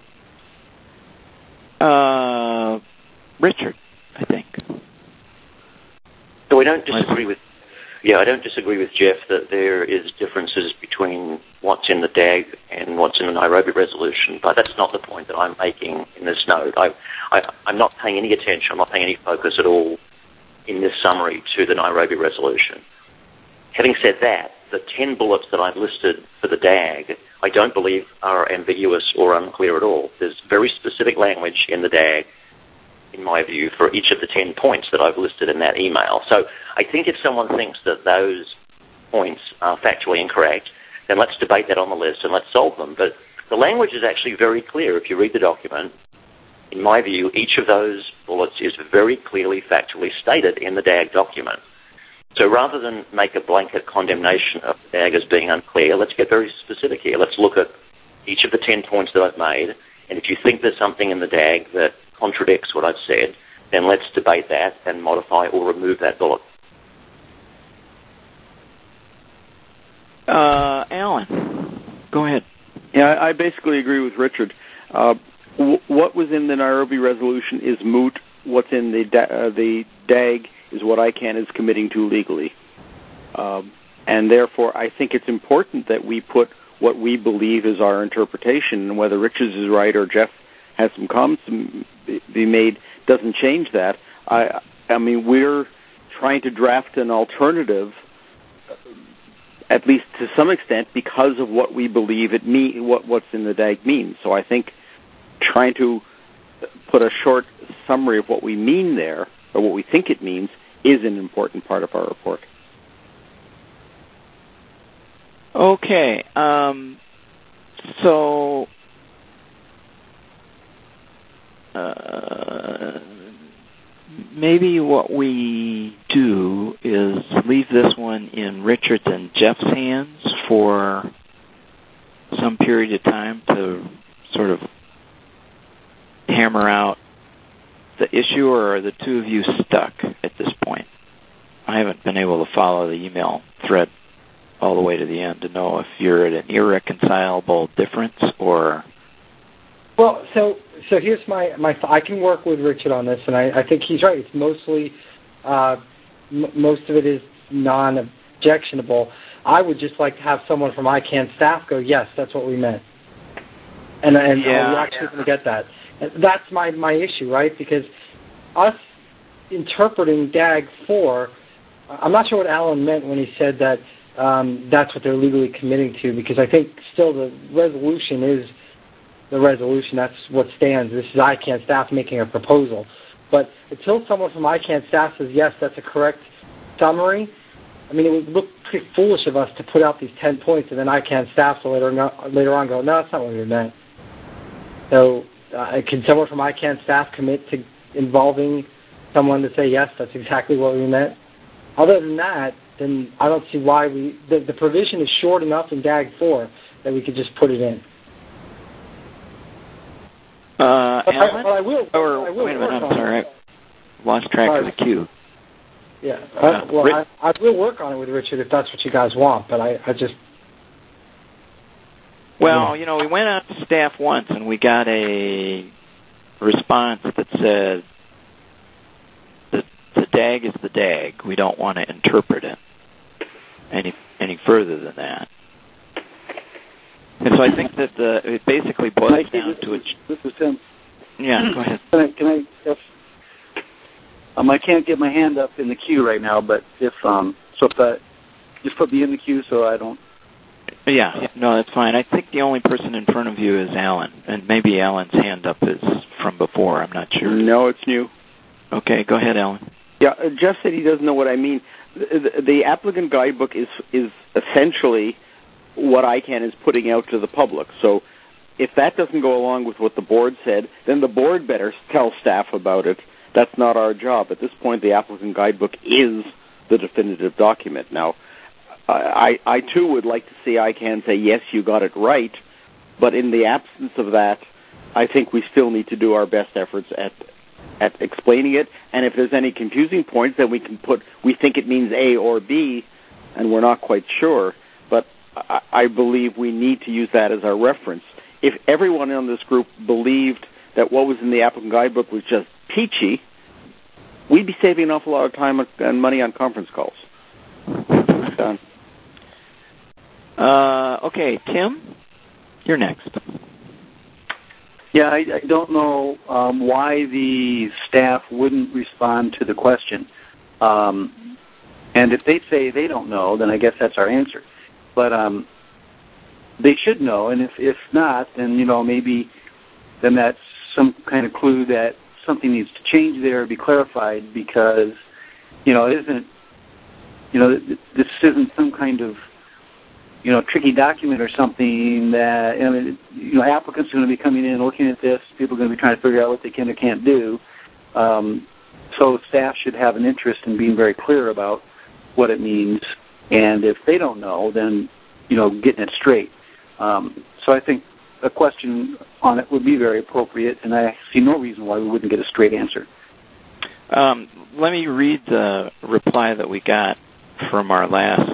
Uh, Richard, I think. So I don't disagree with, yeah, I don't disagree with Jeff that there is differences between what's in the D A G and what's in the Nairobi resolution, but that's not the point that I'm making in this note. I, I, I'm not paying any attention, I'm not paying any focus at all in this summary to the Nairobi resolution. Having said that, the ten bullets that I've listed for the D A G, I don't believe are ambiguous or unclear at all. There's very specific language in the D A G, in my view, for each of the ten points that I've listed in that email. So I think if someone thinks that those points are factually incorrect, then let's debate that on the list and let's solve them. But the language is actually very clear. If you read the document, in my view, each of those bullets is very clearly factually stated in the D A G document. So rather than make a blanket condemnation of the D A G as being unclear, let's get very specific here. Let's look at each of the ten points that I've made, and if you think there's something in the D A G that contradicts what I've said, then let's debate that and modify or remove that bullet. Uh, Alan, go ahead. Yeah, I basically agree with Richard. Uh, w- what was in the Nairobi resolution is moot. What's in the da- uh, the D A G is what I can is committing to legally. Um, and therefore, I think it's important that we put what we believe is our interpretation, and whether Richards is right or Jeff has some comments to be made doesn't change that. I, I mean, we're trying to draft an alternative, at least to some extent, because of what we believe it mean, what what's in the D A G means. So I think trying to put a short summary of what we mean there, or what we think it means, is an important part of our report. Okay, um, so uh, maybe what we do is leave this one in Richard's and Jeff's hands for some period of time to sort of hammer out the issue, or are the two of you stuck at this point? I haven't been able to follow the email thread all the way to the end to know if you're at an irreconcilable difference or... Well, so so here's my, my I can work with Richard on this, and I, I think he's right. It's mostly, uh, m- most of it is non-objectionable. I would just like to have someone from I CAN staff go, yes, that's what we meant. And, and yeah, are we actually yeah. going to get that? And that's my, my issue, right? Because us interpreting D A G four, I'm not sure what Alan meant when he said that um, that's what they're legally committing to, because I think still the resolution is the resolution. That's what stands. This is I CAN staff making a proposal. But until someone from I CAN staff says, yes, that's a correct summary, I mean, it would look pretty foolish of us to put out these ten points and then I CAN staff so later, on, later on go, no, that's not what we meant. So uh, can someone from I CAN staff commit to involving someone to say, yes, that's exactly what we meant? Other than that, then I don't see why we, the, the provision is short enough in D A G four that we could just put it in. Uh, but, Alan? I, but I will. Or, I will wait a minute, I'm on sorry. It. I lost track sorry. of the queue. Yeah, uh, well, I, I will work on it with Richard if that's what you guys want, but I, I just... Well, you know, we went out to staff once and we got a response that said the, the D A G is the D A G. We don't want to interpret it any any further than that. And so I think that the, it basically boils Mike, down this, to a... This is Tim. Yeah, go ahead. Can I... Can I if, um, I can't get my hand up in the queue right now, but if... um, so if that... Just put me in the queue so I don't... Yeah, no, that's fine. I think the only person in front of you is Alan, and maybe Alan's hand up is from before. I'm not sure. No, it's new. Okay, go ahead, Alan. Yeah, Jeff said he doesn't know what I mean. The, the applicant guidebook is is essentially what I CAN is putting out to the public. So if that doesn't go along with what the board said, then the board better tell staff about it. That's not our job. At this point, the applicant guidebook is the definitive document. Now, I, I too would like to see I CAN say, yes, you got it right, but in the absence of that, I think we still need to do our best efforts at at explaining it, and if there's any confusing points, then we can put, we think it means A or B, and we're not quite sure, but I, I believe we need to use that as our reference. If everyone in this group believed that what was in the applicant guidebook was just peachy, we'd be saving an awful lot of time and money on conference calls. Done. Uh, okay, Tim, you're next. Yeah, I, I don't know um, why the staff wouldn't respond to the question. Um, and if they say they don't know, then I guess that's our answer. But um, they should know, and if, if not, then, you know, maybe then that's some kind of clue that something needs to change there, be clarified, because, you know, it isn't, you know, this isn't some kind of, you know, tricky document or something that, I mean, you know, applicants are going to be coming in and looking at this. People are going to be trying to figure out what they can or can't do. Um, so staff should have an interest in being very clear about what it means. And if they don't know, then, you know, getting it straight. Um, so I think a question on it would be very appropriate, and I see no reason why we wouldn't get a straight answer. Um, let me read the reply that we got from our last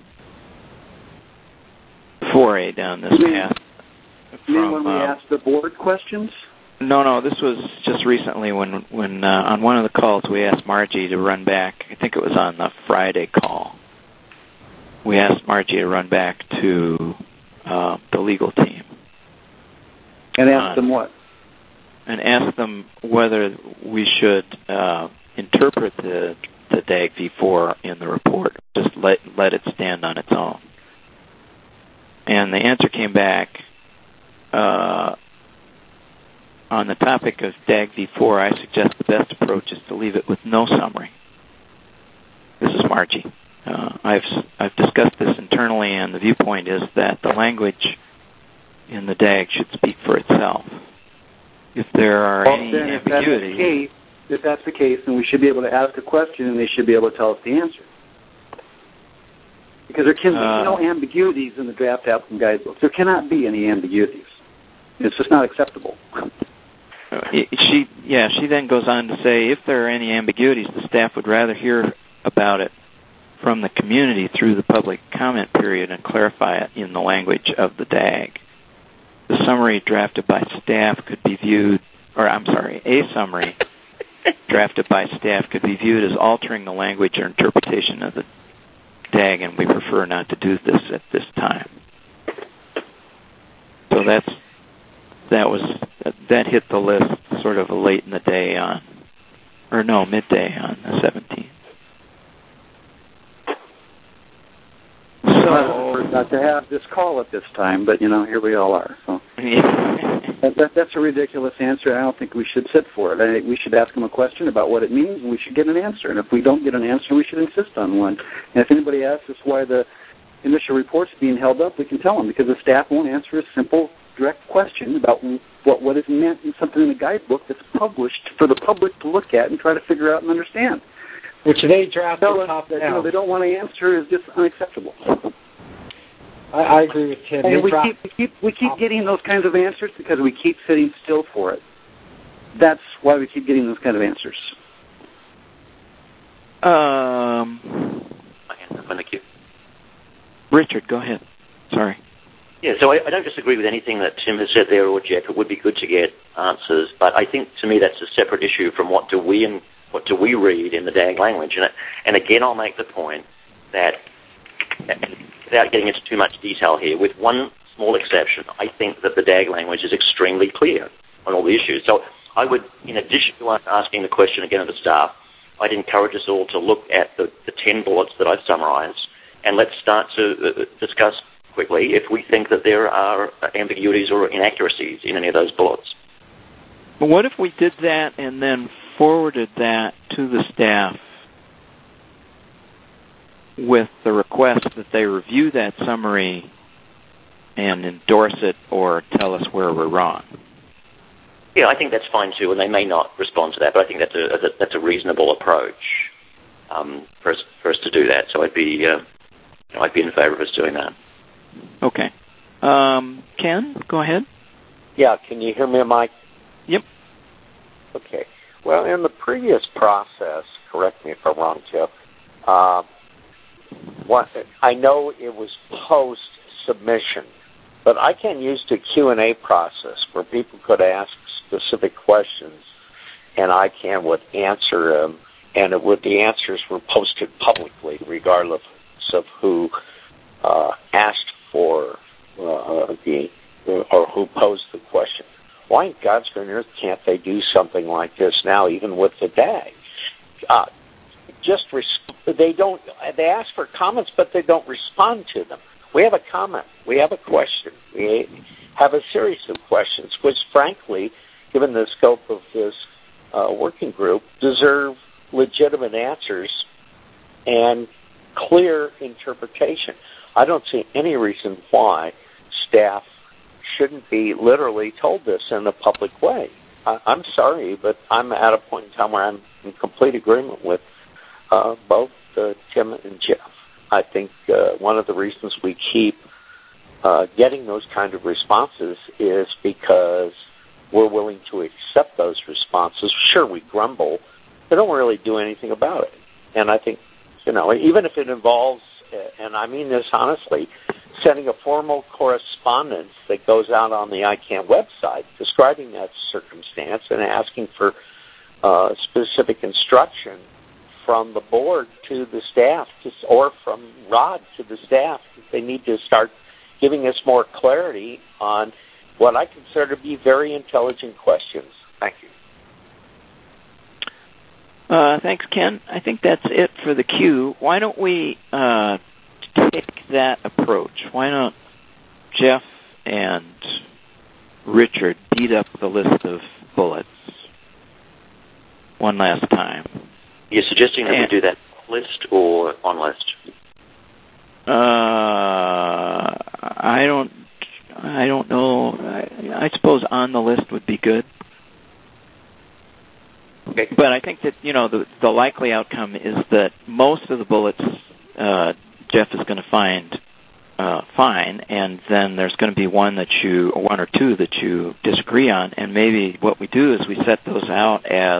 foray down this you mean, path. You mean from, when we uh, asked the board questions? No, no, this was just recently when, when uh, on one of the calls we asked Margie to run back. I think it was on the Friday call. We asked Margie to run back to uh, the legal team. And ask them what? And ask them whether we should uh, interpret the, the D A G V four in the report, just let, let it stand on its own. And the answer came back, uh, on the topic of D A G V four, I suggest the best approach is to leave it with no summary. This is Margie. Uh, I've I've discussed this internally, and the viewpoint is that the language in the D A G should speak for itself. If there are well, any then ambiguities... If that's, the case, if that's the case, then we should be able to ask a question, and they should be able to tell us the answer. Because there can be uh, no ambiguities in the draft applicant guidebook. There cannot be any ambiguities. It's just not acceptable. She, yeah, she then goes on to say, if there are any ambiguities, the staff would rather hear about it from the community through the public comment period and clarify it in the language of the D A G. The summary drafted by staff could be viewed, or I'm sorry, a summary drafted by staff could be viewed as altering the language or interpretation of the D A G, and we prefer not to do this at this time. So that's that was that hit the list sort of late in the day on, or no, midday on the seventeenth. So I prefer not to have this call at this time, but you know, here we all are. So that, that, that's a ridiculous answer. I don't think we should sit for it. I think we should ask them a question about what it means, and we should get an answer. And if we don't get an answer, we should insist on one. And if anybody asks us why the initial report's being held up, we can tell them, because the staff won't answer a simple, direct question about what what is meant in something in a guidebook that's published for the public to look at and try to figure out and understand. Which they draft Tell us top that, down. You know, they don't want to answer is just unacceptable. I, I agree with Tim. And we drop, keep, we keep we keep getting those kinds of answers because we keep sitting still for it. That's why we keep getting those kind of answers. Um, Thank you. Richard, go ahead. Sorry. Yeah, so I, I don't disagree with anything that Tim has said there or Jeff. It would be good to get answers, but I think to me that's a separate issue from what do we and what do we read in the D A G language. And, and again, I'll make the point that, without getting into too much detail here, with one small exception, I think that the D A G language is extremely clear on all the issues. So I would, in addition to asking the question again of the staff, I'd encourage us all to look at the, the ten bullets that I've summarized, and let's start to uh, discuss quickly if we think that there are ambiguities or inaccuracies in any of those bullets. But what if we did that and then forwarded that to the staff with the request that they review that summary and endorse it or tell us where we're wrong? Yeah, I think that's fine too, and they may not respond to that, but I think that's a that's a reasonable approach um, for us for us to do that. So I'd be uh, you know, I'd be in favor of us doing that. Okay, um, Ken, go ahead. Yeah, can you hear me, Mike? Yep. Okay. Well, in the previous process, correct me if I'm wrong, Jeff. Uh, what I know it was post submission. But I can use the Q and A process where people could ask specific questions, and I can would answer them, and it would the answers were posted publicly, regardless of who uh, asked for uh, the or who posed the question. Why in God's green earth can't they do something like this now, even with the D A G? Uh, just res- they don't. They ask for comments, but they don't respond to them. We have a comment. We have a question. We have a series of questions, which, frankly, given the scope of this uh, working group, deserve legitimate answers and clear interpretation. I don't see any reason why staff shouldn't be literally told this in a public way. I, I'm sorry, but I'm at a point in time where I'm in complete agreement with uh, both uh, Tim and Jeff. I think uh, one of the reasons we keep uh, getting those kind of responses is because we're willing to accept those responses. Sure, we grumble, but don't really do anything about it. And I think, you know, even if it involves, and I mean this honestly, sending a formal correspondence that goes out on the I CANN website describing that circumstance and asking for uh, specific instruction from the board to the staff, or from Rod to the staff. They need to start giving us more clarity on what I consider to be very intelligent questions. Thank you. Uh, thanks, Ken. I think that's it for the queue. Why don't we uh, take that approach? Why don't Jeff and Richard beat up the list of bullets one last time? You're suggesting that and, we do that list or on list? Uh, I don't, I don't know. I, I suppose on the list would be good. Okay. But I think that, you know, the the likely outcome is that most of the bullets uh, Jeff is going to find uh, fine, and then there's going to be one that you, or one or two that you disagree on, and maybe what we do is we set those out as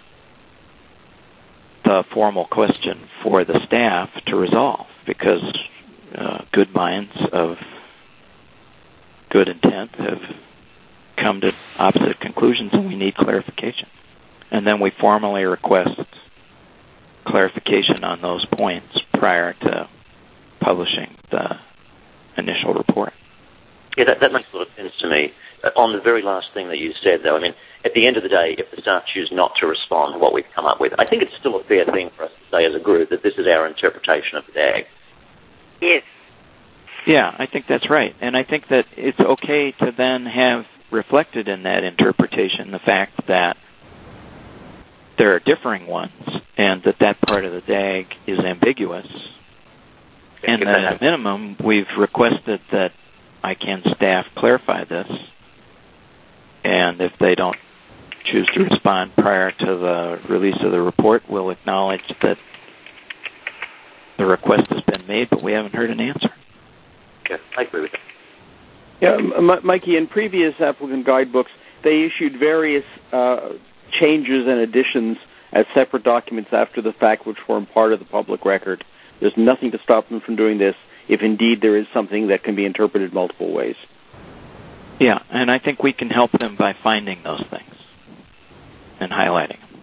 the formal question for the staff to resolve, because uh, good minds of good intent have come to opposite conclusions, and we need clarification. And then we formally request clarification on those points prior to publishing the initial report. Yeah, that, that makes a lot of sense to me. Uh, on the very last thing that you said, though, I mean, at the end of the day, if the staff choose not to respond to what we've come up with, I think it's still a fair thing for us to say as a group that this is our interpretation of the D A G. Yes. Yeah, I think that's right. And I think that it's okay to then have reflected in that interpretation the fact that there are differing ones and that that part of the D A G is ambiguous. And that at a minimum, we've requested that I C A N staff clarify this. And if they don't choose to respond prior to the release of the report, we'll acknowledge that the request has been made, but we haven't heard an answer. Yeah, I agree with that. Yeah, M- Mikey, in previous applicant guidebooks, they issued various uh, changes and additions as separate documents after the fact, which form part of the public record. There's nothing to stop them from doing this if indeed there is something that can be interpreted multiple ways. Yeah, and I think we can help them by finding those things and highlighting them.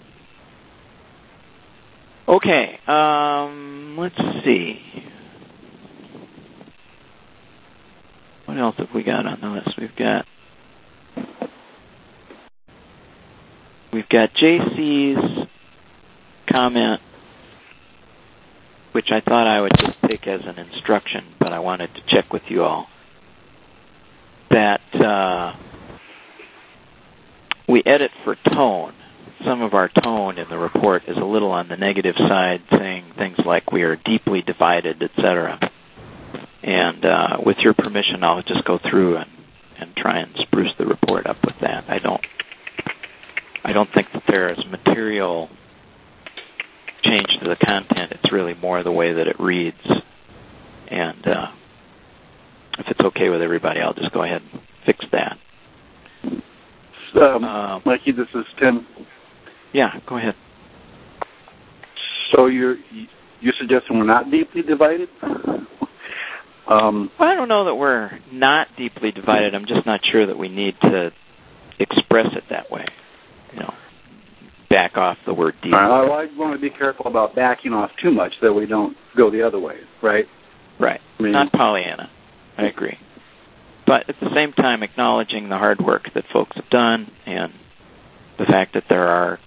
Okay, um, let's see. What else have we got on the list? We've got we've got J C's comment, which I thought I would just take as an instruction, but I wanted to check with you all. That uh, we edit for tone. Some of our tone in the report is a little on the negative side, saying things like we are deeply divided, et cetera. And uh, with your permission, I'll just go through and, and try and spruce the report up with that. I don't, I don't think that there is material change to the content. It's really more the way that it reads. And uh, if it's okay with everybody, I'll just go ahead and fix that. Um, um, Mikey, this is Tim. Yeah, go ahead. So you're you're suggesting we're not deeply divided? Um, well, I don't know that we're not deeply divided. I'm just not sure that we need to express it that way. You know, back off the word deeply. Right, well, I want to be careful about backing off too much so we don't go the other way, right? Right. I mean, not Pollyanna. I agree. But at the same time, acknowledging the hard work that folks have done and the fact that there are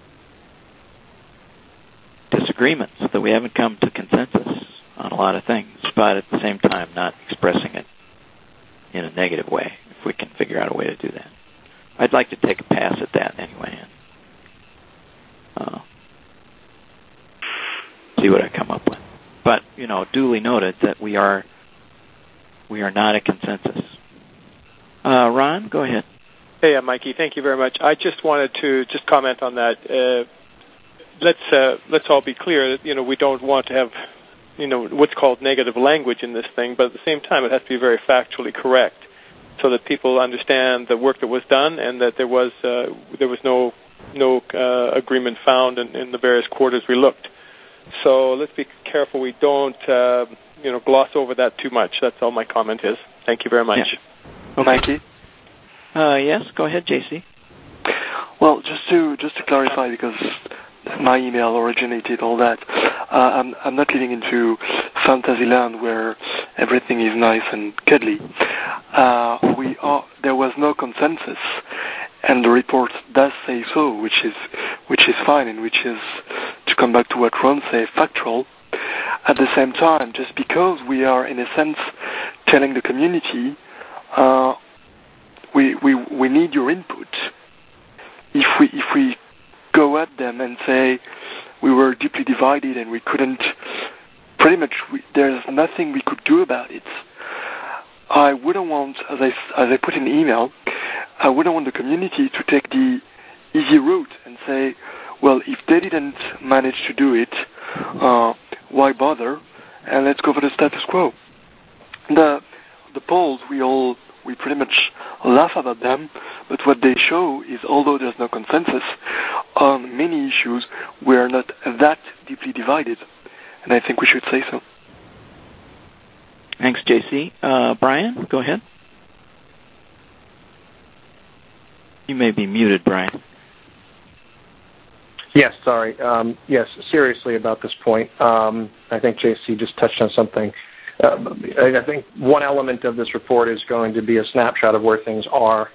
disagreements, that we haven't come to consensus on a lot of things, but at the same time not expressing it in a negative way, if we can figure out a way to do that. I'd like to take a pass at that anyway and uh, see what I come up with. But, you know, duly noted that we are we are not a consensus. Uh, Ron, go ahead. Hey, uh, Mikey, thank you very much. I just wanted to just comment on that. Uh, let's uh, let's all be clear that, you know, we don't want to have, you know, what's called negative language in this thing, but at the same time it has to be very factually correct so that people understand the work that was done and that there was uh, there was no no uh, agreement found in, in the various quarters we looked. So let's be careful we don't uh, you know gloss over that too much. That's all my comment is. Thank you very much. Yeah. Okay. Mikey? Uh, yes, go ahead, J C. Well, just to just to clarify, because my email originated all that, uh, I'm I'm not living into fantasy land where everything is nice and cuddly. Uh, we are there was no consensus, and the report does say so, which is which is fine, and which is, to come back to what Ron said, factual. At the same time, just because we are in a sense telling the community, uh, we we we need your input. If we if we go at them and say we were deeply divided and we couldn't, pretty much we, there's nothing we could do about it. I wouldn't want, as I as I put in the email, I wouldn't want the community to take the easy route and say, well, if they didn't manage to do it, uh, why bother? And let's go for the status quo. The the polls, we all we pretty much laugh about them, but what they show is, although there's no consensus on many issues, we are not that deeply divided, and I think we should say so. Thanks, J C. Uh, Brian, go ahead. You may be muted, Brian. Yes, sorry. Um, yes, seriously about this point. Um, I think J C just touched on something. uh, I think one element of this report is going to be a snapshot of where things are,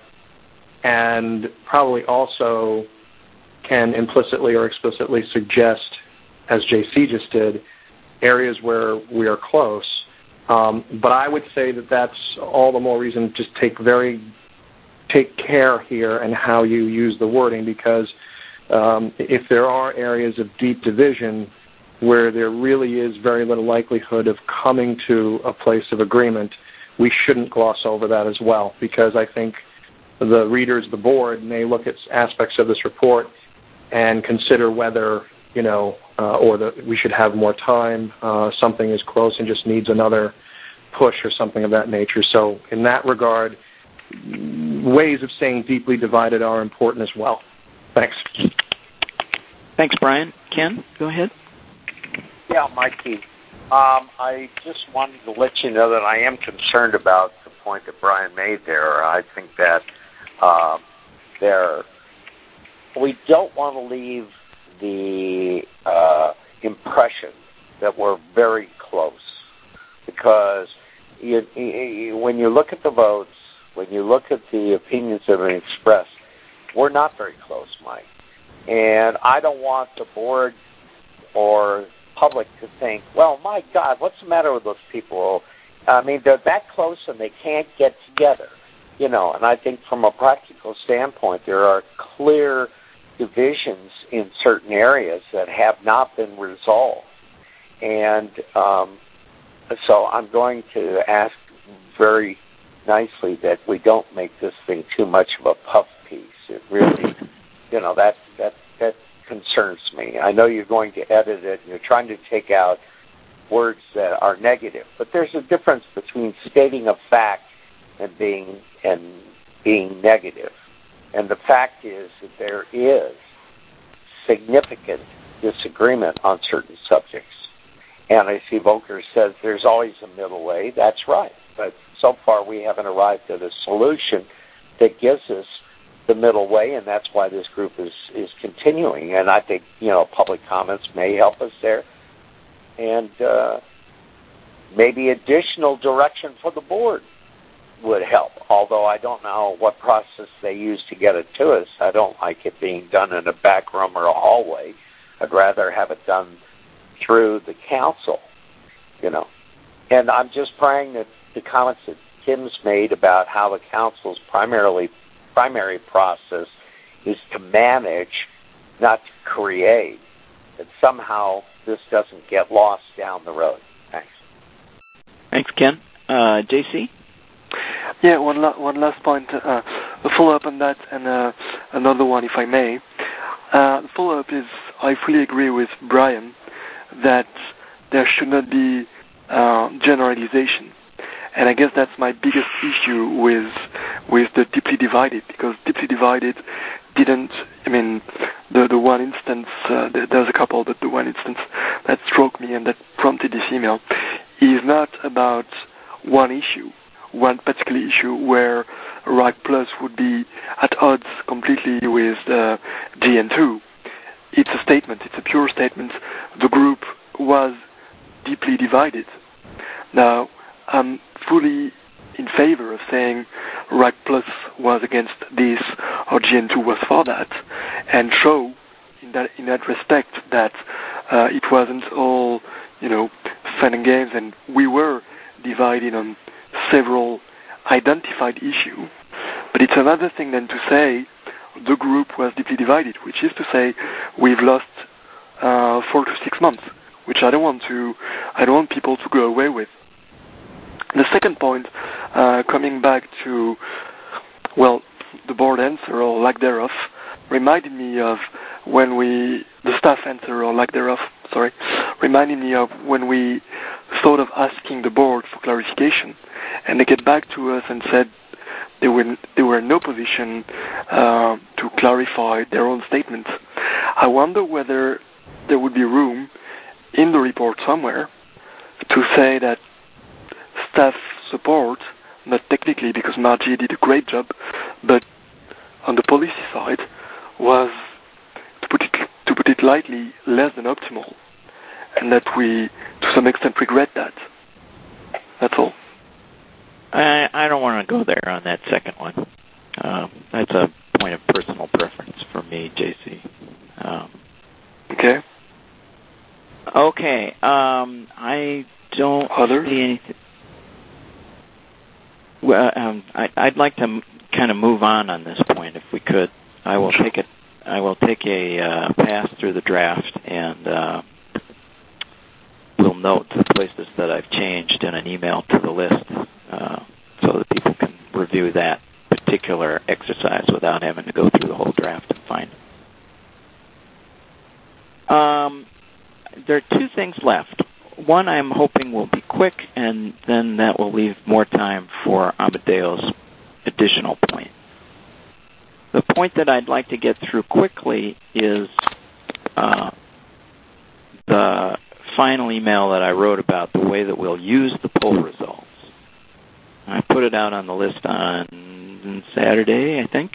and probably also can implicitly or explicitly suggest, as J C just did, areas where we are close. Um, but I would say that that's all the more reason to just take very take care here and how you use the wording, because um, if there are areas of deep division where there really is very little likelihood of coming to a place of agreement, we shouldn't gloss over that as well, because I think the readers, the board, may look at aspects of this report and consider whether, you know, uh, or that we should have more time, uh, something is close and just needs another push or something of that nature. So in that regard, ways of saying deeply divided are important as well. Thanks. Thanks, Brian. Ken, go ahead. Yeah, Mikey. Um, I just wanted to let you know that I am concerned about the point that Brian made there. I think that uh, there, we don't want to leave the uh, impression that we're very close, because you, you, when you look at the votes, when you look at the opinions that have been expressed, we're not very close, Mike. And I don't want the board or public to think, well, my God, what's the matter with those people? I mean, they're that close and they can't get together. You know, and I think from a practical standpoint, there are clear divisions in certain areas that have not been resolved. And um, so I'm going to ask very nicely that we don't make this thing too much of a puff piece. It really, you know, that that that concerns me. I know you're going to edit it and you're trying to take out words that are negative, but there's a difference between stating a fact and being and being negative. And the fact is that there is significant disagreement on certain subjects. And I see Volker says there's always a middle way. That's right. But so far we haven't arrived at a solution that gives us the middle way, and that's why this group is, is continuing. And I think, you know, public comments may help us there. And uh, maybe additional direction for the board would help, although I don't know what process they use to get it to us. I don't like it being done in a back room or a hallway. I'd rather have it done through the council, you know. And I'm just praying that the comments that Tim's made about how the council's primarily primary process is to manage, not to create, that somehow this doesn't get lost down the road. Thanks. Thanks, Ken. Uh, J C? Yeah, one, la- one last point, uh, a follow-up on that, and uh, another one, if I may. Uh, the follow-up is, I fully agree with Brian that there should not be uh, generalization. And I guess that's my biggest issue with with the deeply divided, because deeply divided didn't, I mean, the, the one instance, uh, there's a couple, but the one instance that struck me and that prompted this email is not about one issue, one particular issue where Right Plus would be at odds completely with uh, G N two. It's a statement, it's a pure statement. The group was deeply divided. Now, I'm fully in favor of saying Right Plus was against this or G N two was for that, and show in that in that respect that uh, it wasn't all, you know, fun and games, and we were divided on several identified issues. But it's another thing then to say the group was deeply divided, which is to say we've lost uh, four to six months, which I don't want to I don't want people to go away with. The second point, uh, coming back to, well, the board answer or lack thereof, reminded me of when we, the staff answer or lack thereof, sorry, reminded me of when we thought of asking the board for clarification, and they get back to us and said they were, they were in no position uh, to clarify their own statement. I wonder whether there would be room in the report somewhere to say that staff support, not technically because Margie did a great job, but on the policy side, was, to put it, to put it lightly, less than optimal, and that we, to some extent, regret that. That's all. I, I don't want to go there on that second one. Um, that's a point of personal preference for me, J C. Um, okay. Okay. Um, I don't Others? see anything. Well, um, I, I'd like to m- kind of move on on this point, if we could. I will take it. I will take a uh, pass through the draft, and uh, we'll note the places that I've changed in an email to the list, uh, so that people can review that particular exercise without having to go through the whole draft and find it. Um, there are two things left. One I'm hoping will be quick, and then that will leave more time for Amadeo's additional point. The point that I'd like to get through quickly is uh, the final email that I wrote about the way that we'll use the poll results. I put it out on the list on Saturday, I think,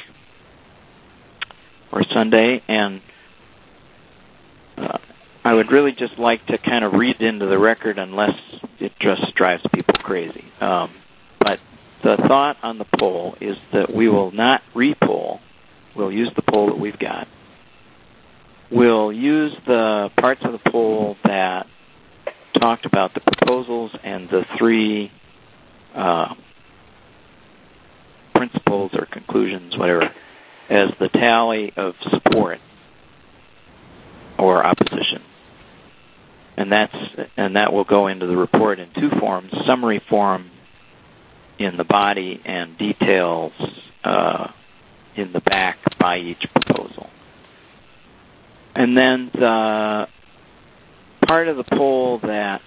or Sunday, and uh, I would really just like to kind of read into the record unless it just drives people crazy. Um, but the thought on the poll is that we will not re-poll. We'll use the poll that we've got. We'll use the parts of the poll that talked about the proposals and the three uh, principles or conclusions, whatever, as the tally of support or opposition. And that's and that will go into the report in two forms: summary form in the body and details uh, in the back by each proposal. And then the part of the poll that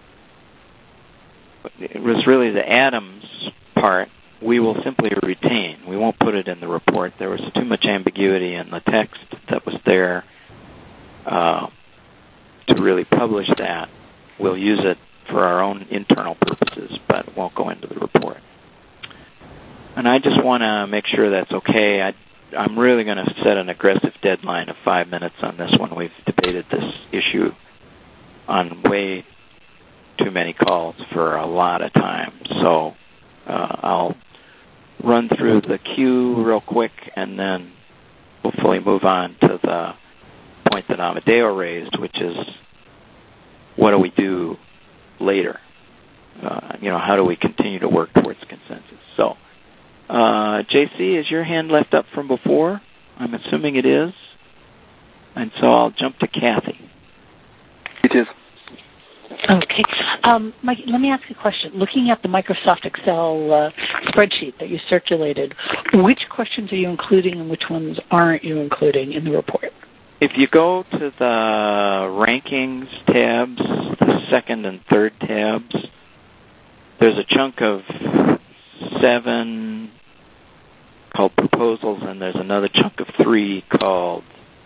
it was really the Adams part, we will simply retain. We won't put it in the report. There was too much ambiguity in the text that was there uh, to really publish that. We'll use it for our own internal purposes, but it won't go into the report. And I just want to make sure that's okay. I, I'm really going to set an aggressive deadline of five minutes on this one. We've debated this issue on way too many calls for a lot of time. So uh, I'll run through the queue real quick and then hopefully move on to the point that Amadeo raised, which is what do we do later? Uh, you know, how do we continue to work towards consensus? So, uh, J C, is your hand left up from before? I'm assuming it is. And so I'll jump to Kathy. It is. Okay. Um, Mike, let me ask you a question. Looking at the Microsoft Excel uh, spreadsheet that you circulated, which questions are you including and which ones aren't you including in the report? If you go to the rankings tabs, the second and third tabs, there's a chunk of seven called proposals, and there's another chunk of three called,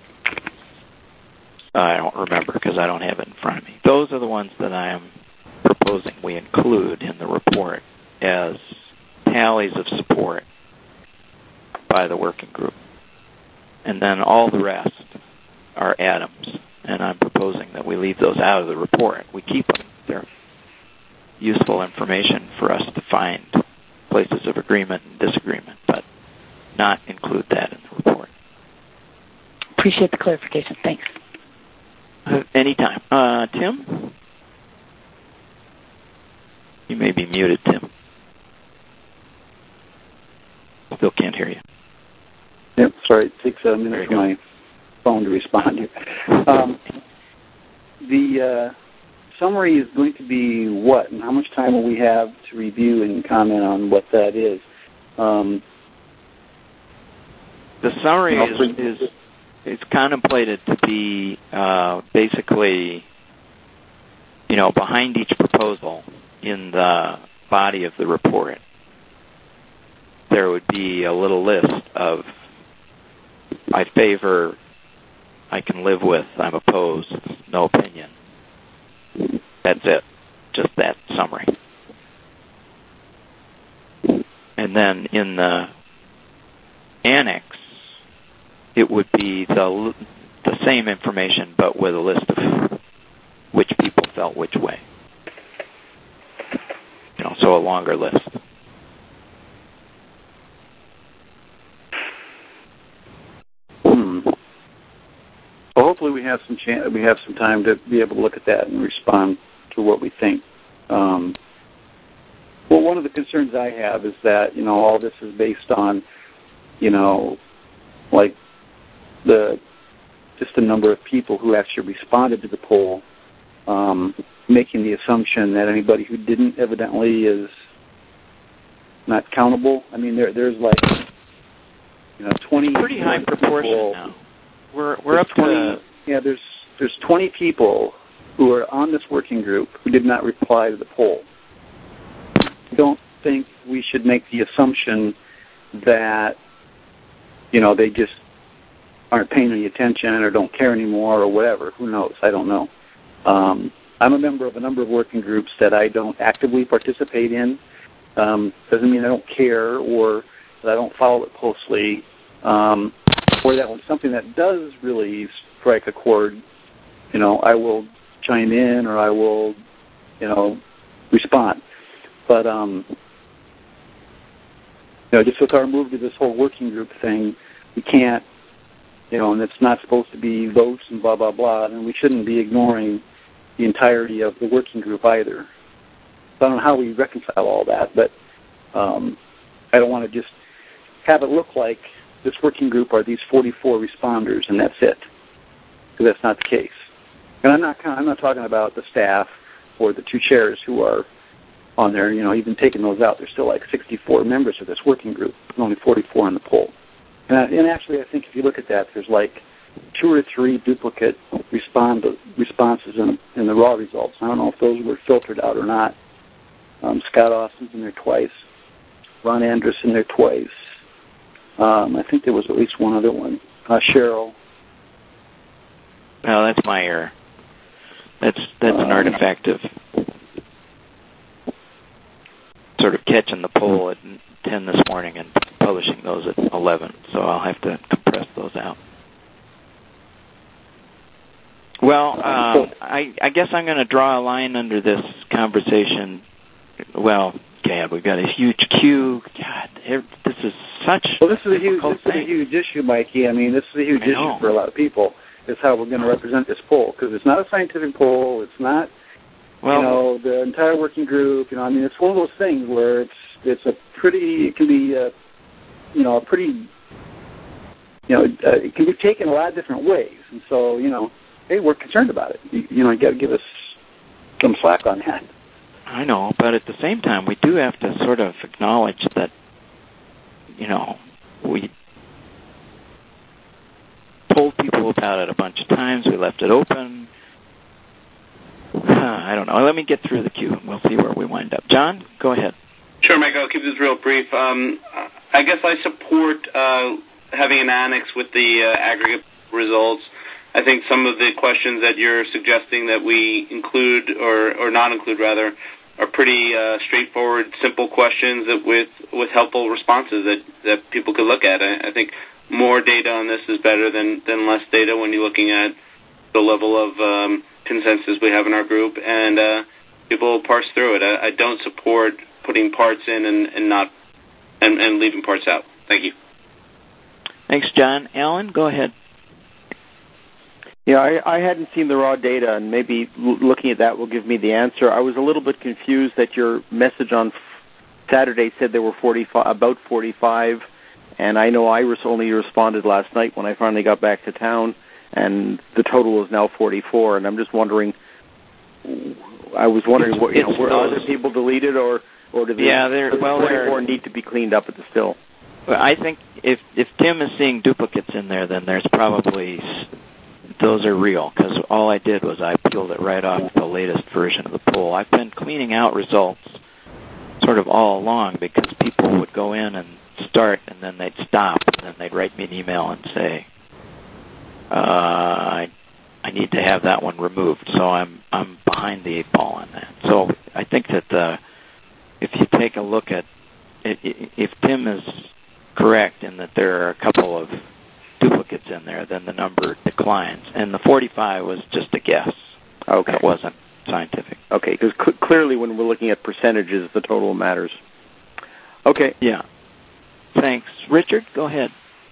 I don't remember because I don't have it in front of me. Those are the ones that I am proposing we include in the report as tallies of support by the working group. And then all the rest are Adams, and I'm proposing that we leave those out of the report. We keep them. They're useful information for us to find places of agreement and disagreement, but not include that in the report. Appreciate the clarification. Thanks. Uh, anytime. Uh, Tim? You may be muted, Tim. Still can't hear you. Yep, sorry. It takes a minute for my phone to respond here. Um, the uh, summary is going to be what, and how much time will we have to review and comment on what that is? Um, the summary is, is it's contemplated to be uh, basically, you know, behind each proposal in the body of the report, there would be a little list of I favor, I can live with, I'm opposed, no opinion. That's it. Just that summary. And then in the annex, it would be the the same information, but with a list of which people felt which way. You know, so a longer list. Hmm. Well, hopefully we have some chance, we have some time to be able to look at that and respond to what we think. Um, well, one of the concerns I have is that, you know, all this is based on, you know, like the just the number of people who actually responded to the poll, um, making the assumption that anybody who didn't evidently is not countable. I mean, there there's like, you know, twenty pretty high proportion people. now. We're we're up twenty, to yeah. There's there's twenty people who are on this working group who did not reply to the poll. I don't think we should make the assumption that, you know, they just aren't paying any attention or don't care anymore or whatever. Who knows? I don't know. Um, I'm a member of a number of working groups that I don't actively participate in. Um, doesn't mean I don't care or that I don't follow it closely, um, or that when something that does really strike a chord, you know, I will chime in or I will, you know, respond. But, um, you know, just with our move to this whole working group thing, we can't, you know, and it's not supposed to be votes and blah, blah, blah, and we shouldn't be ignoring the entirety of the working group either. So I don't know how we reconcile all that, but um, I don't want to just have it look like this working group are these forty-four responders and that's it, because that's not the case. And I'm not I'm not talking about the staff or the two chairs who are on there. You know, even taking those out, there's still like sixty-four members of this working group, and only forty-four on the poll. And, I, and actually, I think if you look at that, there's like two or three duplicate respond responses in, in the raw results. I don't know if those were filtered out or not. Um, Scott Austin's in there twice. Ron Anderson there twice. Um, I think there was at least one other one. Uh, Cheryl. No, that's my error. That's that's an artifact of sort of catching the poll at ten this morning and publishing those at eleven. So I'll have to compress those out. Well, um, I, I guess I'm going to draw a line under this conversation. Well, Gab, we've got a huge queue. God, this is such well, this is a a huge, this thing. is a huge issue, Mikey. I mean, this is a huge I issue know. for a lot of people. Is how we're going to represent this poll, because it's not a scientific poll. It's not, well, you know, the entire working group. You know, I mean, it's one of those things where it's it's a pretty, it can be, a, you know, a pretty, you know, uh, it can be taken a lot of different ways. And so, you know, hey, we're concerned about it. You, you know, you got to give us some slack on that. I know, but at the same time, we do have to sort of acknowledge that, you know, we told people about it a bunch of times. We left it open. I don't know. Let me get through the queue, and we'll see where we wind up. John, go ahead. Sure, Mike. I'll keep this real brief. Um, I guess I support uh, having an annex with the uh, aggregate results. I think some of the questions that you're suggesting that we include or, or not include, rather, are pretty uh, straightforward, simple questions that with, with helpful responses that, that people could look at. I, I think more data on this is better than, than less data when you're looking at the level of um, consensus we have in our group, and uh, people parse through it. I, I don't support putting parts in and, and not and, and leaving parts out. Thank you. Thanks, John. Alan, go ahead. Yeah, I, I hadn't seen the raw data, and maybe l- looking at that will give me the answer. I was a little bit confused that your message on Saturday said there were forty-five, about forty-five, and I know I res- only responded last night when I finally got back to town, and the total is now forty-four, and I'm just wondering, I was wondering, what, you know, were other people deleted, or, or do the, yeah, they're, the well, forty-four need to be cleaned up at the still? Well, I think if, if Tim is seeing duplicates in there, then there's probably... those are real, because all I did was I peeled it right off the latest version of the poll. I've been cleaning out results sort of all along, because people would go in and start, and then they'd stop, and then they'd write me an email and say, uh, I, I need to have that one removed. So I'm I'm behind the eight ball on that. So I think that uh, if you take a look at, if Tim is correct in that there are a couple of duplicates in there, then the number declines. And the forty-five was just a guess. Okay. That wasn't scientific. Okay, because cl- clearly when we're looking at percentages, the total matters. Okay. Yeah. Thanks. Richard, go ahead.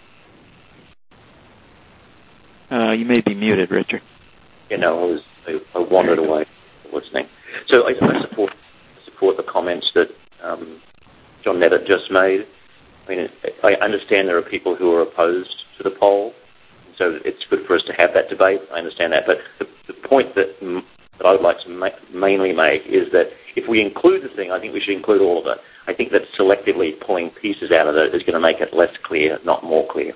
Uh, you may be muted, Richard. You know, I was I, I wandered away listening. So I, I support support the comments that um, John Nevitt just made. I mean, I understand there are people who are opposed to the poll, so it's good for us to have that debate. I understand that, but the, the point that, that I would like to ma- mainly make is that if we include the thing, I think we should include all of it. I think that selectively pulling pieces out of it is going to make it less clear, not more clear.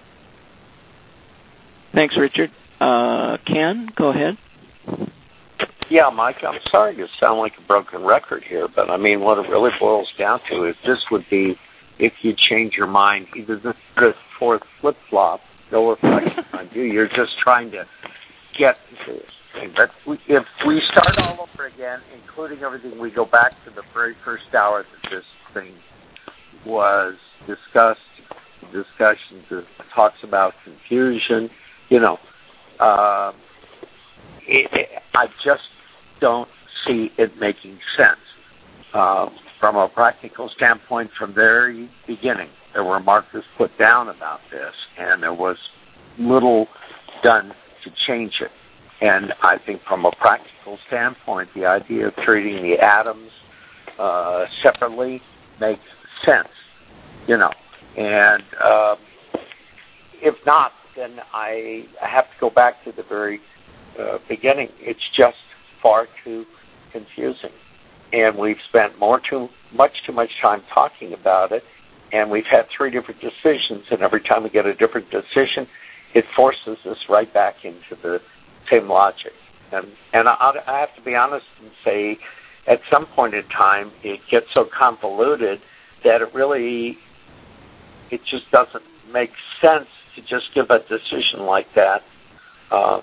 Thanks, Richard. Uh, Ken, go ahead. Yeah, Mike, I'm sorry to sound like a broken record here, but I mean, what it really boils down to is this would be if you change your mind, either the third, fourth flip-flop, no reflection on you. You're just trying to get into this thing. But we, if we start all over again, including everything, we go back to the very first hour that this thing was discussed, discussions, it talks about confusion, you know, uh, it, it, I just don't see it making sense. Uh, from a practical standpoint, from the very beginning, there were markers put down about this, and there was little done to change it. And I think from a practical standpoint, the idea of treating the atoms uh, separately makes sense, you know. And uh, if not, then I, I have to go back to the very uh, beginning. It's just far too confusing. And we've spent more too much too much time talking about it, and we've had three different decisions, and every time we get a different decision, it forces us right back into the same logic. And, and I, I have to be honest and say, at some point in time, it gets so convoluted that it really, it just doesn't make sense to just give a decision like that. Uh,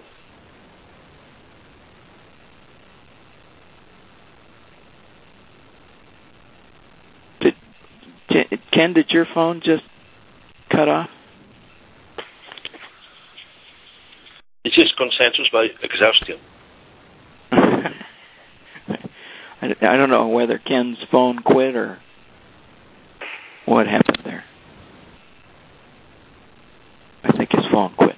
Ken, did your phone just cut off? It is consensus by exhaustion. I don't know whether Ken's phone quit or what happened there. I think his phone quit.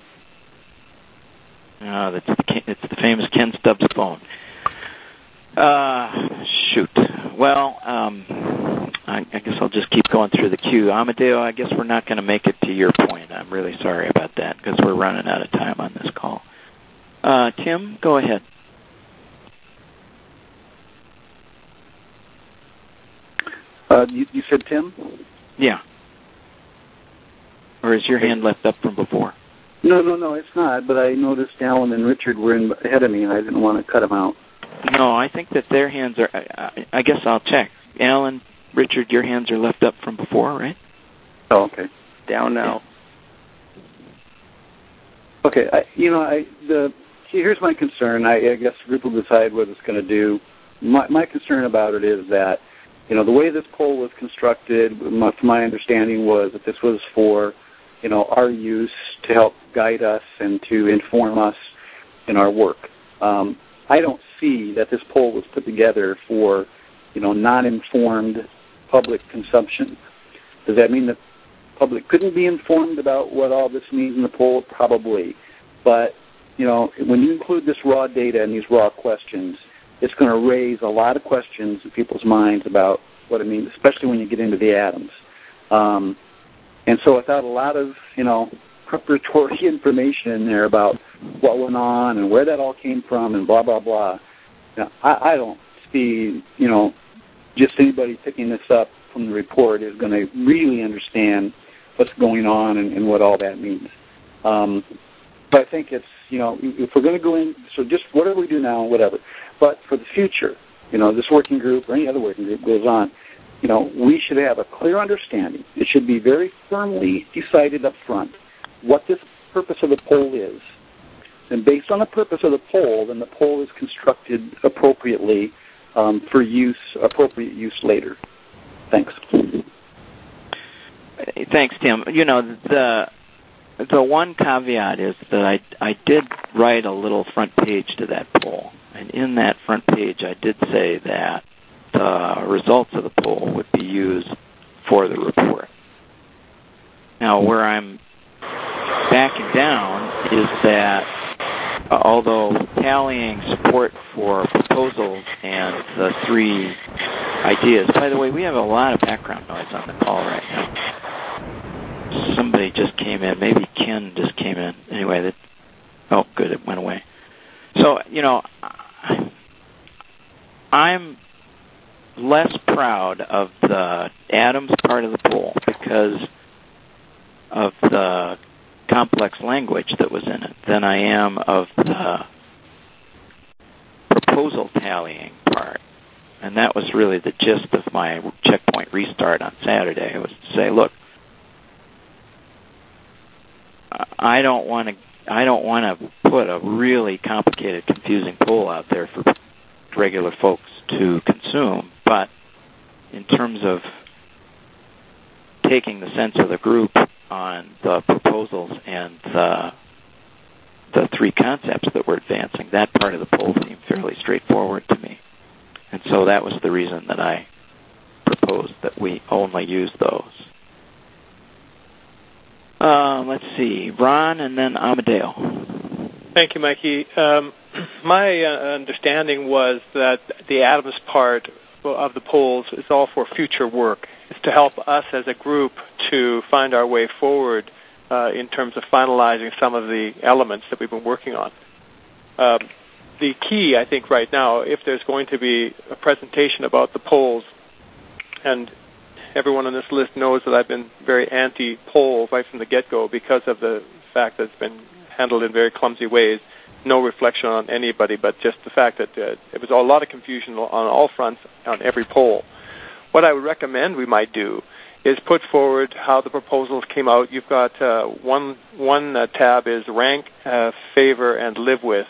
Oh, that's the, it's the famous Ken Stubbs phone. Uh, shoot. Well, um, I, I guess I'll just keep going through the queue. Amadeo, I guess we're not going to make it to your point. I'm really sorry about that because we're running out of time on this call. Uh, Tim, go ahead. Uh, you, you said Tim? Yeah. Or is your hand left up from before? No, no, no, it's not. But I noticed Alan and Richard were in ahead of me, and I didn't want to cut them out. No, I think that their hands are. I, I guess I'll check. Alan, Richard, your hands are left up from before, right? Oh, okay. Down now. Okay, I, you know, I the here's my concern. I, I guess the group will decide what it's going to do. My, my concern about it is that, you know, the way this poll was constructed, my, from my understanding, was that this was for, you know, our use to help guide us and to inform us in our work. Um, I don't see that this poll was put together for, you know, non-informed public consumption. Does that mean that the public couldn't be informed about what all this means in the poll? Probably. But, you know, when you include this raw data and these raw questions, it's going to raise a lot of questions in people's minds about what it means, especially when you get into the atoms. Um, and so without a lot of, you know, preparatory information in there about what went on and where that all came from and blah, blah, blah, you know, I, I don't see, you know, just anybody picking this up from the report is going to really understand what's going on and, and what all that means. Um, but I think it's, you know, if we're going to go in, so just whatever we do now, whatever. But for the future, you know, this working group or any other working group goes on, you know, we should have a clear understanding. It should be very firmly decided up front what this purpose of the poll is. And based on the purpose of the poll, then the poll is constructed appropriately um, for use, appropriate use later. Thanks. Thanks, Tim. You know, the the one caveat is that I I did write a little front page to that poll, And in that front page, I did say that the results of the poll would be used for the report. Now, where I'm backing down is that uh, although tallying support for proposals and the three ideas, by the way, we have a lot of background noise on the call right now. Somebody just came in. Maybe Ken just came in. Anyway, that, oh, good, it went away. So, you know, I'm less proud of the Adams part of the poll because of the complex language that was in it than I am of the proposal tallying part. And that was really the gist of my checkpoint restart on Saturday. It was to say, look, I don't want to I don't want to put a really complicated, confusing poll out there for regular folks to consume, but in terms of taking the sense of the group on the proposals and the, the three concepts that we're advancing, that part of the poll seemed fairly straightforward to me. And so that was the reason that I proposed that we only use those. Uh, let's see, Ron and then Amadeo. Thank you, Mikey. Um, my uh, understanding was that the Adams part of the polls is all for future work. It's to help us as a group to find our way forward uh, in terms of finalizing some of the elements that we've been working on. Um, the key, I think, right now, if there's going to be a presentation about the polls, and everyone on this list knows that I've been very anti-poll right from the get-go because of the fact that it's been handled in very clumsy ways. No reflection on anybody, but just the fact that uh, it was a lot of confusion on all fronts on every poll. What I would recommend we might do is put forward how the proposals came out. You've got uh, one one uh, tab is rank, uh, favor, and live with.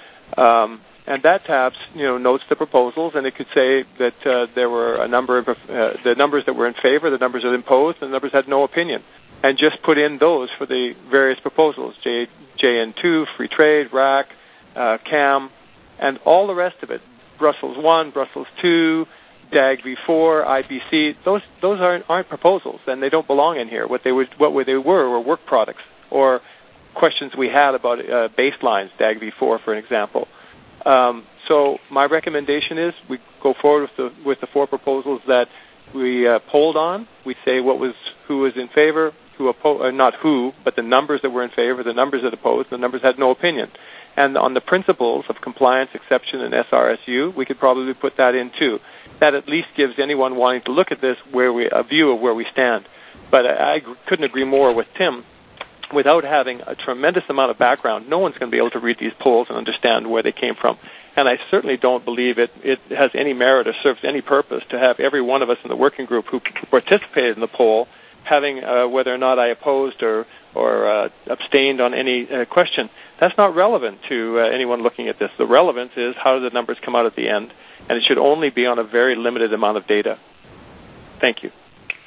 Um, And that tab, you know, notes the proposals, and it could say that uh, there were a number of uh, the numbers that were in favor, the numbers that opposed, and the numbers had no opinion, and just put in those for the various proposals: J, J N two, free trade, R A C, uh, C A M, and all the rest of it. Brussels one, Brussels two, D A G v four, I P C. Those those aren't aren't proposals, and they don't belong in here. What they would what they were were work products or questions we had about uh, baselines, D A G v four, for an example. Um, so my recommendation is we go forward with the with the four proposals that we uh, polled on. We say what was who was in favor, who opposed, uh, not who, but the numbers that were in favor, the numbers that opposed, the numbers had no opinion. And on the principles of compliance, exception, and S R S U, we could probably put that in too. That at least gives anyone wanting to look at this where we a view of where we stand. But I, I couldn't agree more with Tim. Without having a tremendous amount of background, no one's going to be able to read these polls and understand where they came from. And I certainly don't believe it, it has any merit or serves any purpose to have every one of us in the working group who participated in the poll having uh, whether or not I opposed or, or uh, abstained on any uh, question. That's not relevant to uh, anyone looking at this. The relevance is how do the numbers come out at the end, and it should only be on a very limited amount of data. Thank you.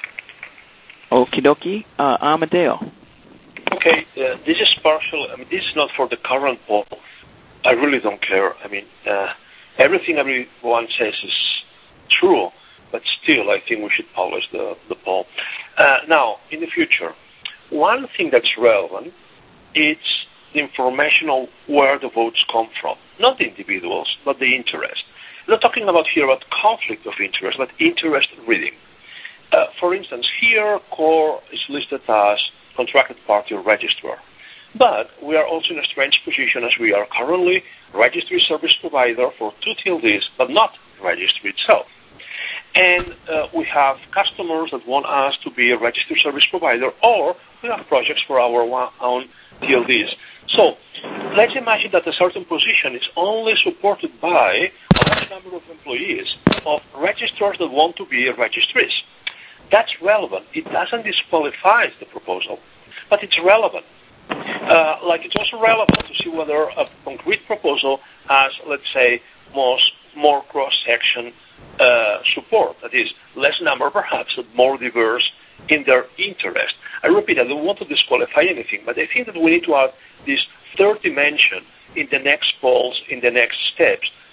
Okie dokie. Uh, Amadeo. Okay, uh, this is partial. I mean, this is not for the current poll. I really don't care. I mean, uh, everything everyone says is true, but still, I think we should publish the, the poll. Uh, now, in the future, one thing that's relevant is the information on where the votes come from. Not the individuals, but the interest. I'm not talking about here about conflict of interest, but interest reading. Uh, for instance, here, CORE is listed as contracted party or registrar. But we are also in a strange position as we are currently registry service provider for two T L Ds, but not registry itself. And uh, we have customers that want us to be a registry service provider, or we have projects for our own T L Ds. So let's imagine that a certain position is only supported by a large number of employees of registrars that want to be registries. That's relevant. It doesn't disqualify the proposal, but it's relevant. Uh, like it's also relevant to see whether a concrete proposal has, let's say, most, more cross-section uh, support. That is, less number perhaps, but more diverse in their interest. I repeat, I don't want to disqualify anything, but I think that we need to add this third dimension in the next polls, in the next steps,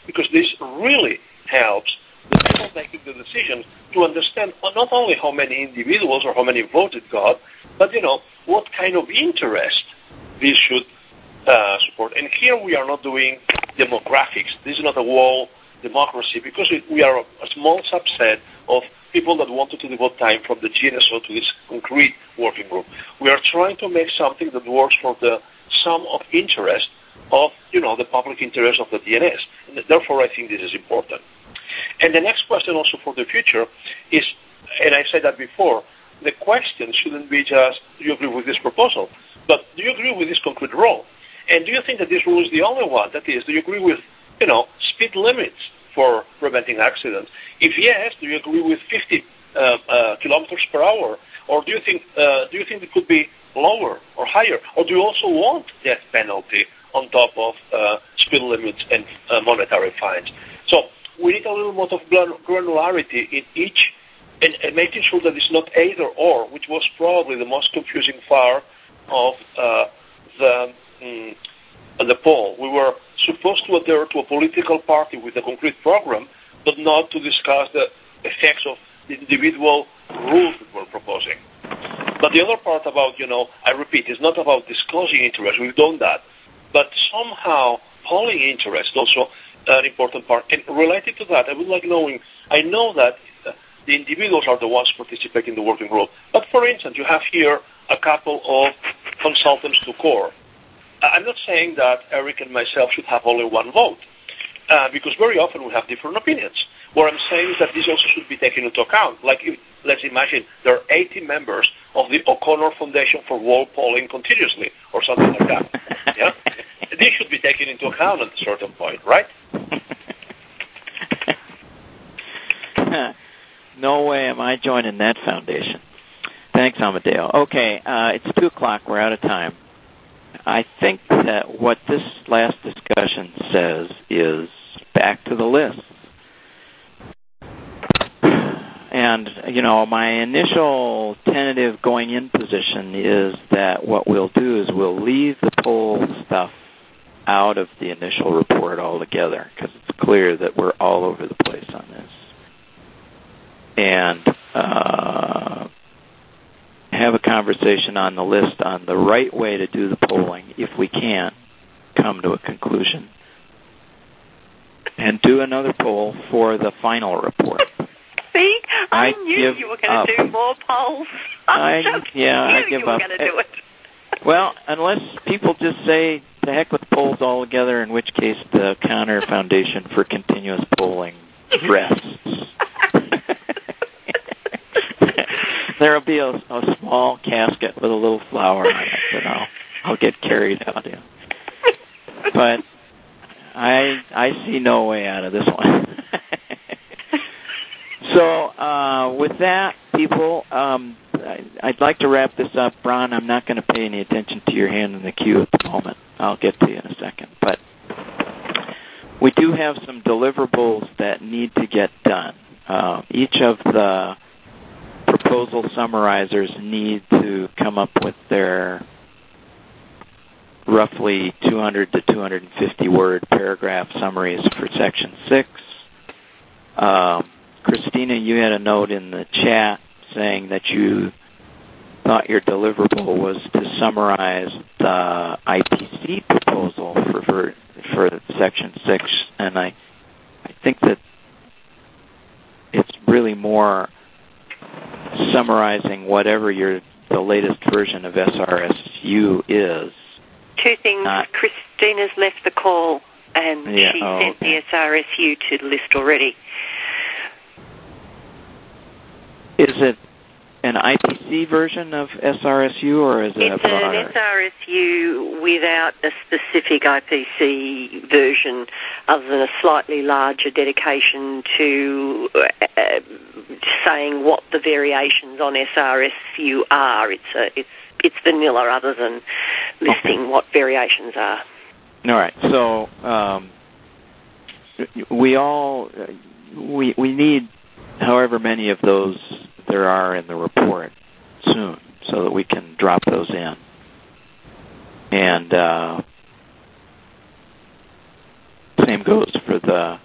because this really helps the people making the decisions to understand not only how many individuals or how many voted got, but, you know, what kind of interest this should uh, support. And here we are not doing demographics. This is not a wall democracy because it, we are a, a small subset of people that wanted to devote time from the G N S O to this concrete working group. We are trying to make something that works for the sum of interest of, you know, the public interest of the D N S. And therefore, I think this is important. And the next question also for the future is, and I said that before, the question shouldn't be just, do you agree with this proposal? But do you agree with this concrete rule? And do you think that this rule is the only one? That is, do you agree with, you know, speed limits for preventing accidents? If yes, do you agree with fifty uh, uh, kilometers per hour? Or do you think uh, do you think it could be lower or higher? Or do you also want death penalty on top of uh, speed limits and uh, monetary fines? So we need a little more of granularity in each, and, and making sure that it's not either or, which was probably the most confusing part of uh, the mm, the poll. We were supposed to adhere to a political party with a concrete program, but not to discuss the effects of the individual rules that we're proposing. But the other part about, you know, I repeat, is not about disclosing interest. We've done that. But somehow polling interest also an important part. And related to that, I would like knowing, I know that uh, the individuals are the ones participating in the working group. But for instance, you have here a couple of consultants to CORE. I'm not saying that Eric and myself should have only one vote, uh, because very often we have different opinions. What I'm saying is that this also should be taken into account. Like, if, let's imagine there are eighty members of the O'Connor Foundation for Wall Polling continuously, or something like that. Yeah, this should be taken into account at a certain point, right? No way am I joining that foundation. Thanks, Amadeo. Okay, uh, it's two o'clock. We're out of time. I think that what this last discussion says is back to the list. And, you know, my initial tentative going in position is that what we'll do is we'll leave the poll stuff out of the initial report altogether, because it's clear that we're all over the place on this. And uh, have a conversation on the list on the right way to do the polling, if we can come to a conclusion. And do another poll for the final report. See, I, I knew you were going to do more polls. I, yeah, I knew give you were up. going to do it. Well, unless people just say, to heck with polls altogether, in which case the Connor Foundation for Continuous Polling rests. There'll be a, a small casket with a little flower on it that I'll, I'll get carried out in. But I I see no way out of this one. So uh, with that, people, um, I, I'd like to wrap this up. Ron, I'm not going to pay any attention to your hand in the queue at the moment. I'll get to you in a second. But we do have some deliverables that need to get done. Uh, each of the proposal summarizers need to come up with their roughly two hundred to two hundred fifty word paragraph summaries for Section six. Um, Christina, you had a note in the chat saying that you thought your deliverable was to summarize the I P C proposal for for, for Section six, and I I think that it's really more summarizing whatever your the latest version of S R S U is. Two things. Not, Christina's left the call, and yeah, she oh, sent okay. the S R S U to the list already. Is it an I P C version of S R S U, or is it it's a broader? It's an S R S U without a specific I P C version, other than a slightly larger dedication to uh, saying what the variations on S R S U are. It's a, it's it's vanilla, other than listing okay. what variations are. All right. So um, we all we we need however many of those there are in the report soon, so that we can drop those in. And uh, same goes for the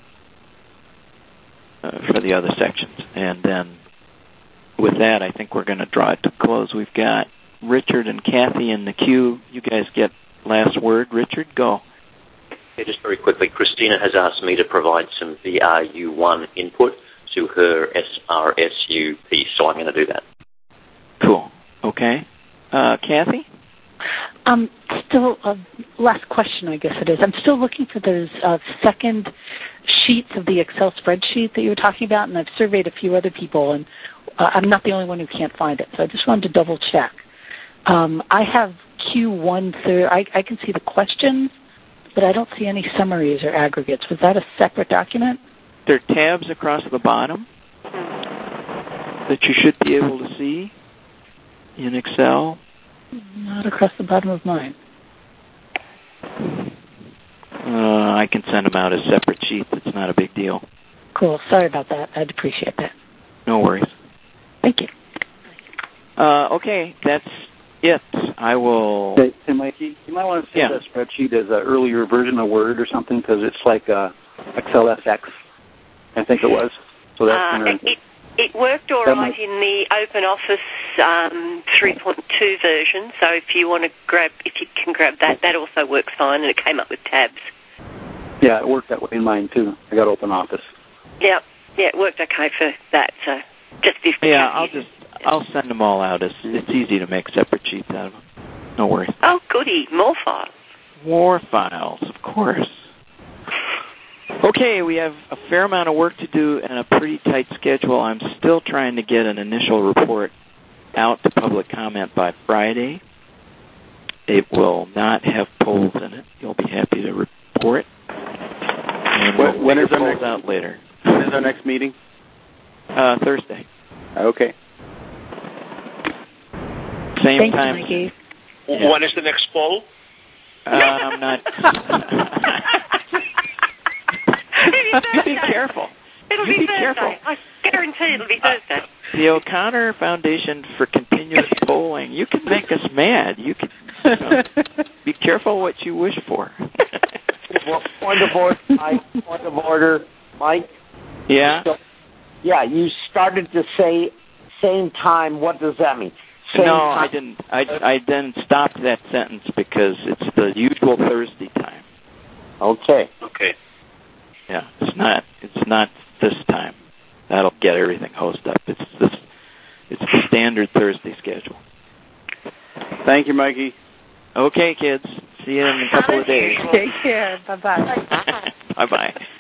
uh, for the other sections. And then with that, I think we're going to draw it to close. We've got Richard and Kathy in the queue. You guys get last word. Richard, go. Yeah, just very quickly, Christina has asked me to provide some V R U one input to her S R S U piece, so I'm going to do that. Cool. Okay. Uh, Kathy? Um, still, uh, last question, I guess it is. I'm still looking for those uh, second sheets of the Excel spreadsheet that you were talking about, and I've surveyed a few other people, and uh, I'm not the only one who can't find it, so I just wanted to double check. Um, I have Q one third. I, I can see the questions, but I don't see any summaries or aggregates. Was that a separate document? There are tabs across the bottom that you should be able to see in Excel. Not across the bottom of mine. Uh, I can send them out as separate sheets. It's not a big deal. Cool. Sorry about that. I'd appreciate that. No worries. Thank you. Uh, okay, that's it. I will... Hey, hey Mikey, you might want to save yeah. that spreadsheet as an earlier version of Word or something, because it's like uh, Excel S X, I think it was. So that's uh, gonna, it, it worked all right might... in the OpenOffice um, three point two version, so if you want to grab, if you can grab that, that also works fine, and it came up with tabs. Yeah, it worked that way in mine, too. I got OpenOffice. Yeah, yeah, it worked okay for that, so just if... Yeah, I'll just... I'll send them all out. It's, it's easy to make separate sheets out of them. No worries. Oh, goody. More files. More files, of course. Okay, we have a fair amount of work to do and a pretty tight schedule. I'm still trying to get an initial report out to public comment by Friday. It will not have polls in it. You'll be happy to report. And when, we'll when is our polls next, out later. When is our next meeting? Uh, Thursday. Okay. Same Thank time. You, Mikey. Yeah. When is the next poll? Uh, I'm not. You be careful. It'll you be, be Thursday. careful. I guarantee it'll be Thursday. The O'Connor Foundation for Continuous Polling. You can make us mad. You can you know, be careful what you wish for. Well, point of order, Mike. Point of order, Mike. Yeah. So, yeah, you started to say same time. What does that mean? Same no, time. I didn't. I I then stopped that sentence because it's the usual Thursday time. Okay. Okay. Yeah, it's not. It's not this time. That'll get everything hosed up. It's this. It's the standard Thursday schedule. Thank you, Mikey. Okay, kids. See you in a couple of days. Take care. Bye bye. Bye bye.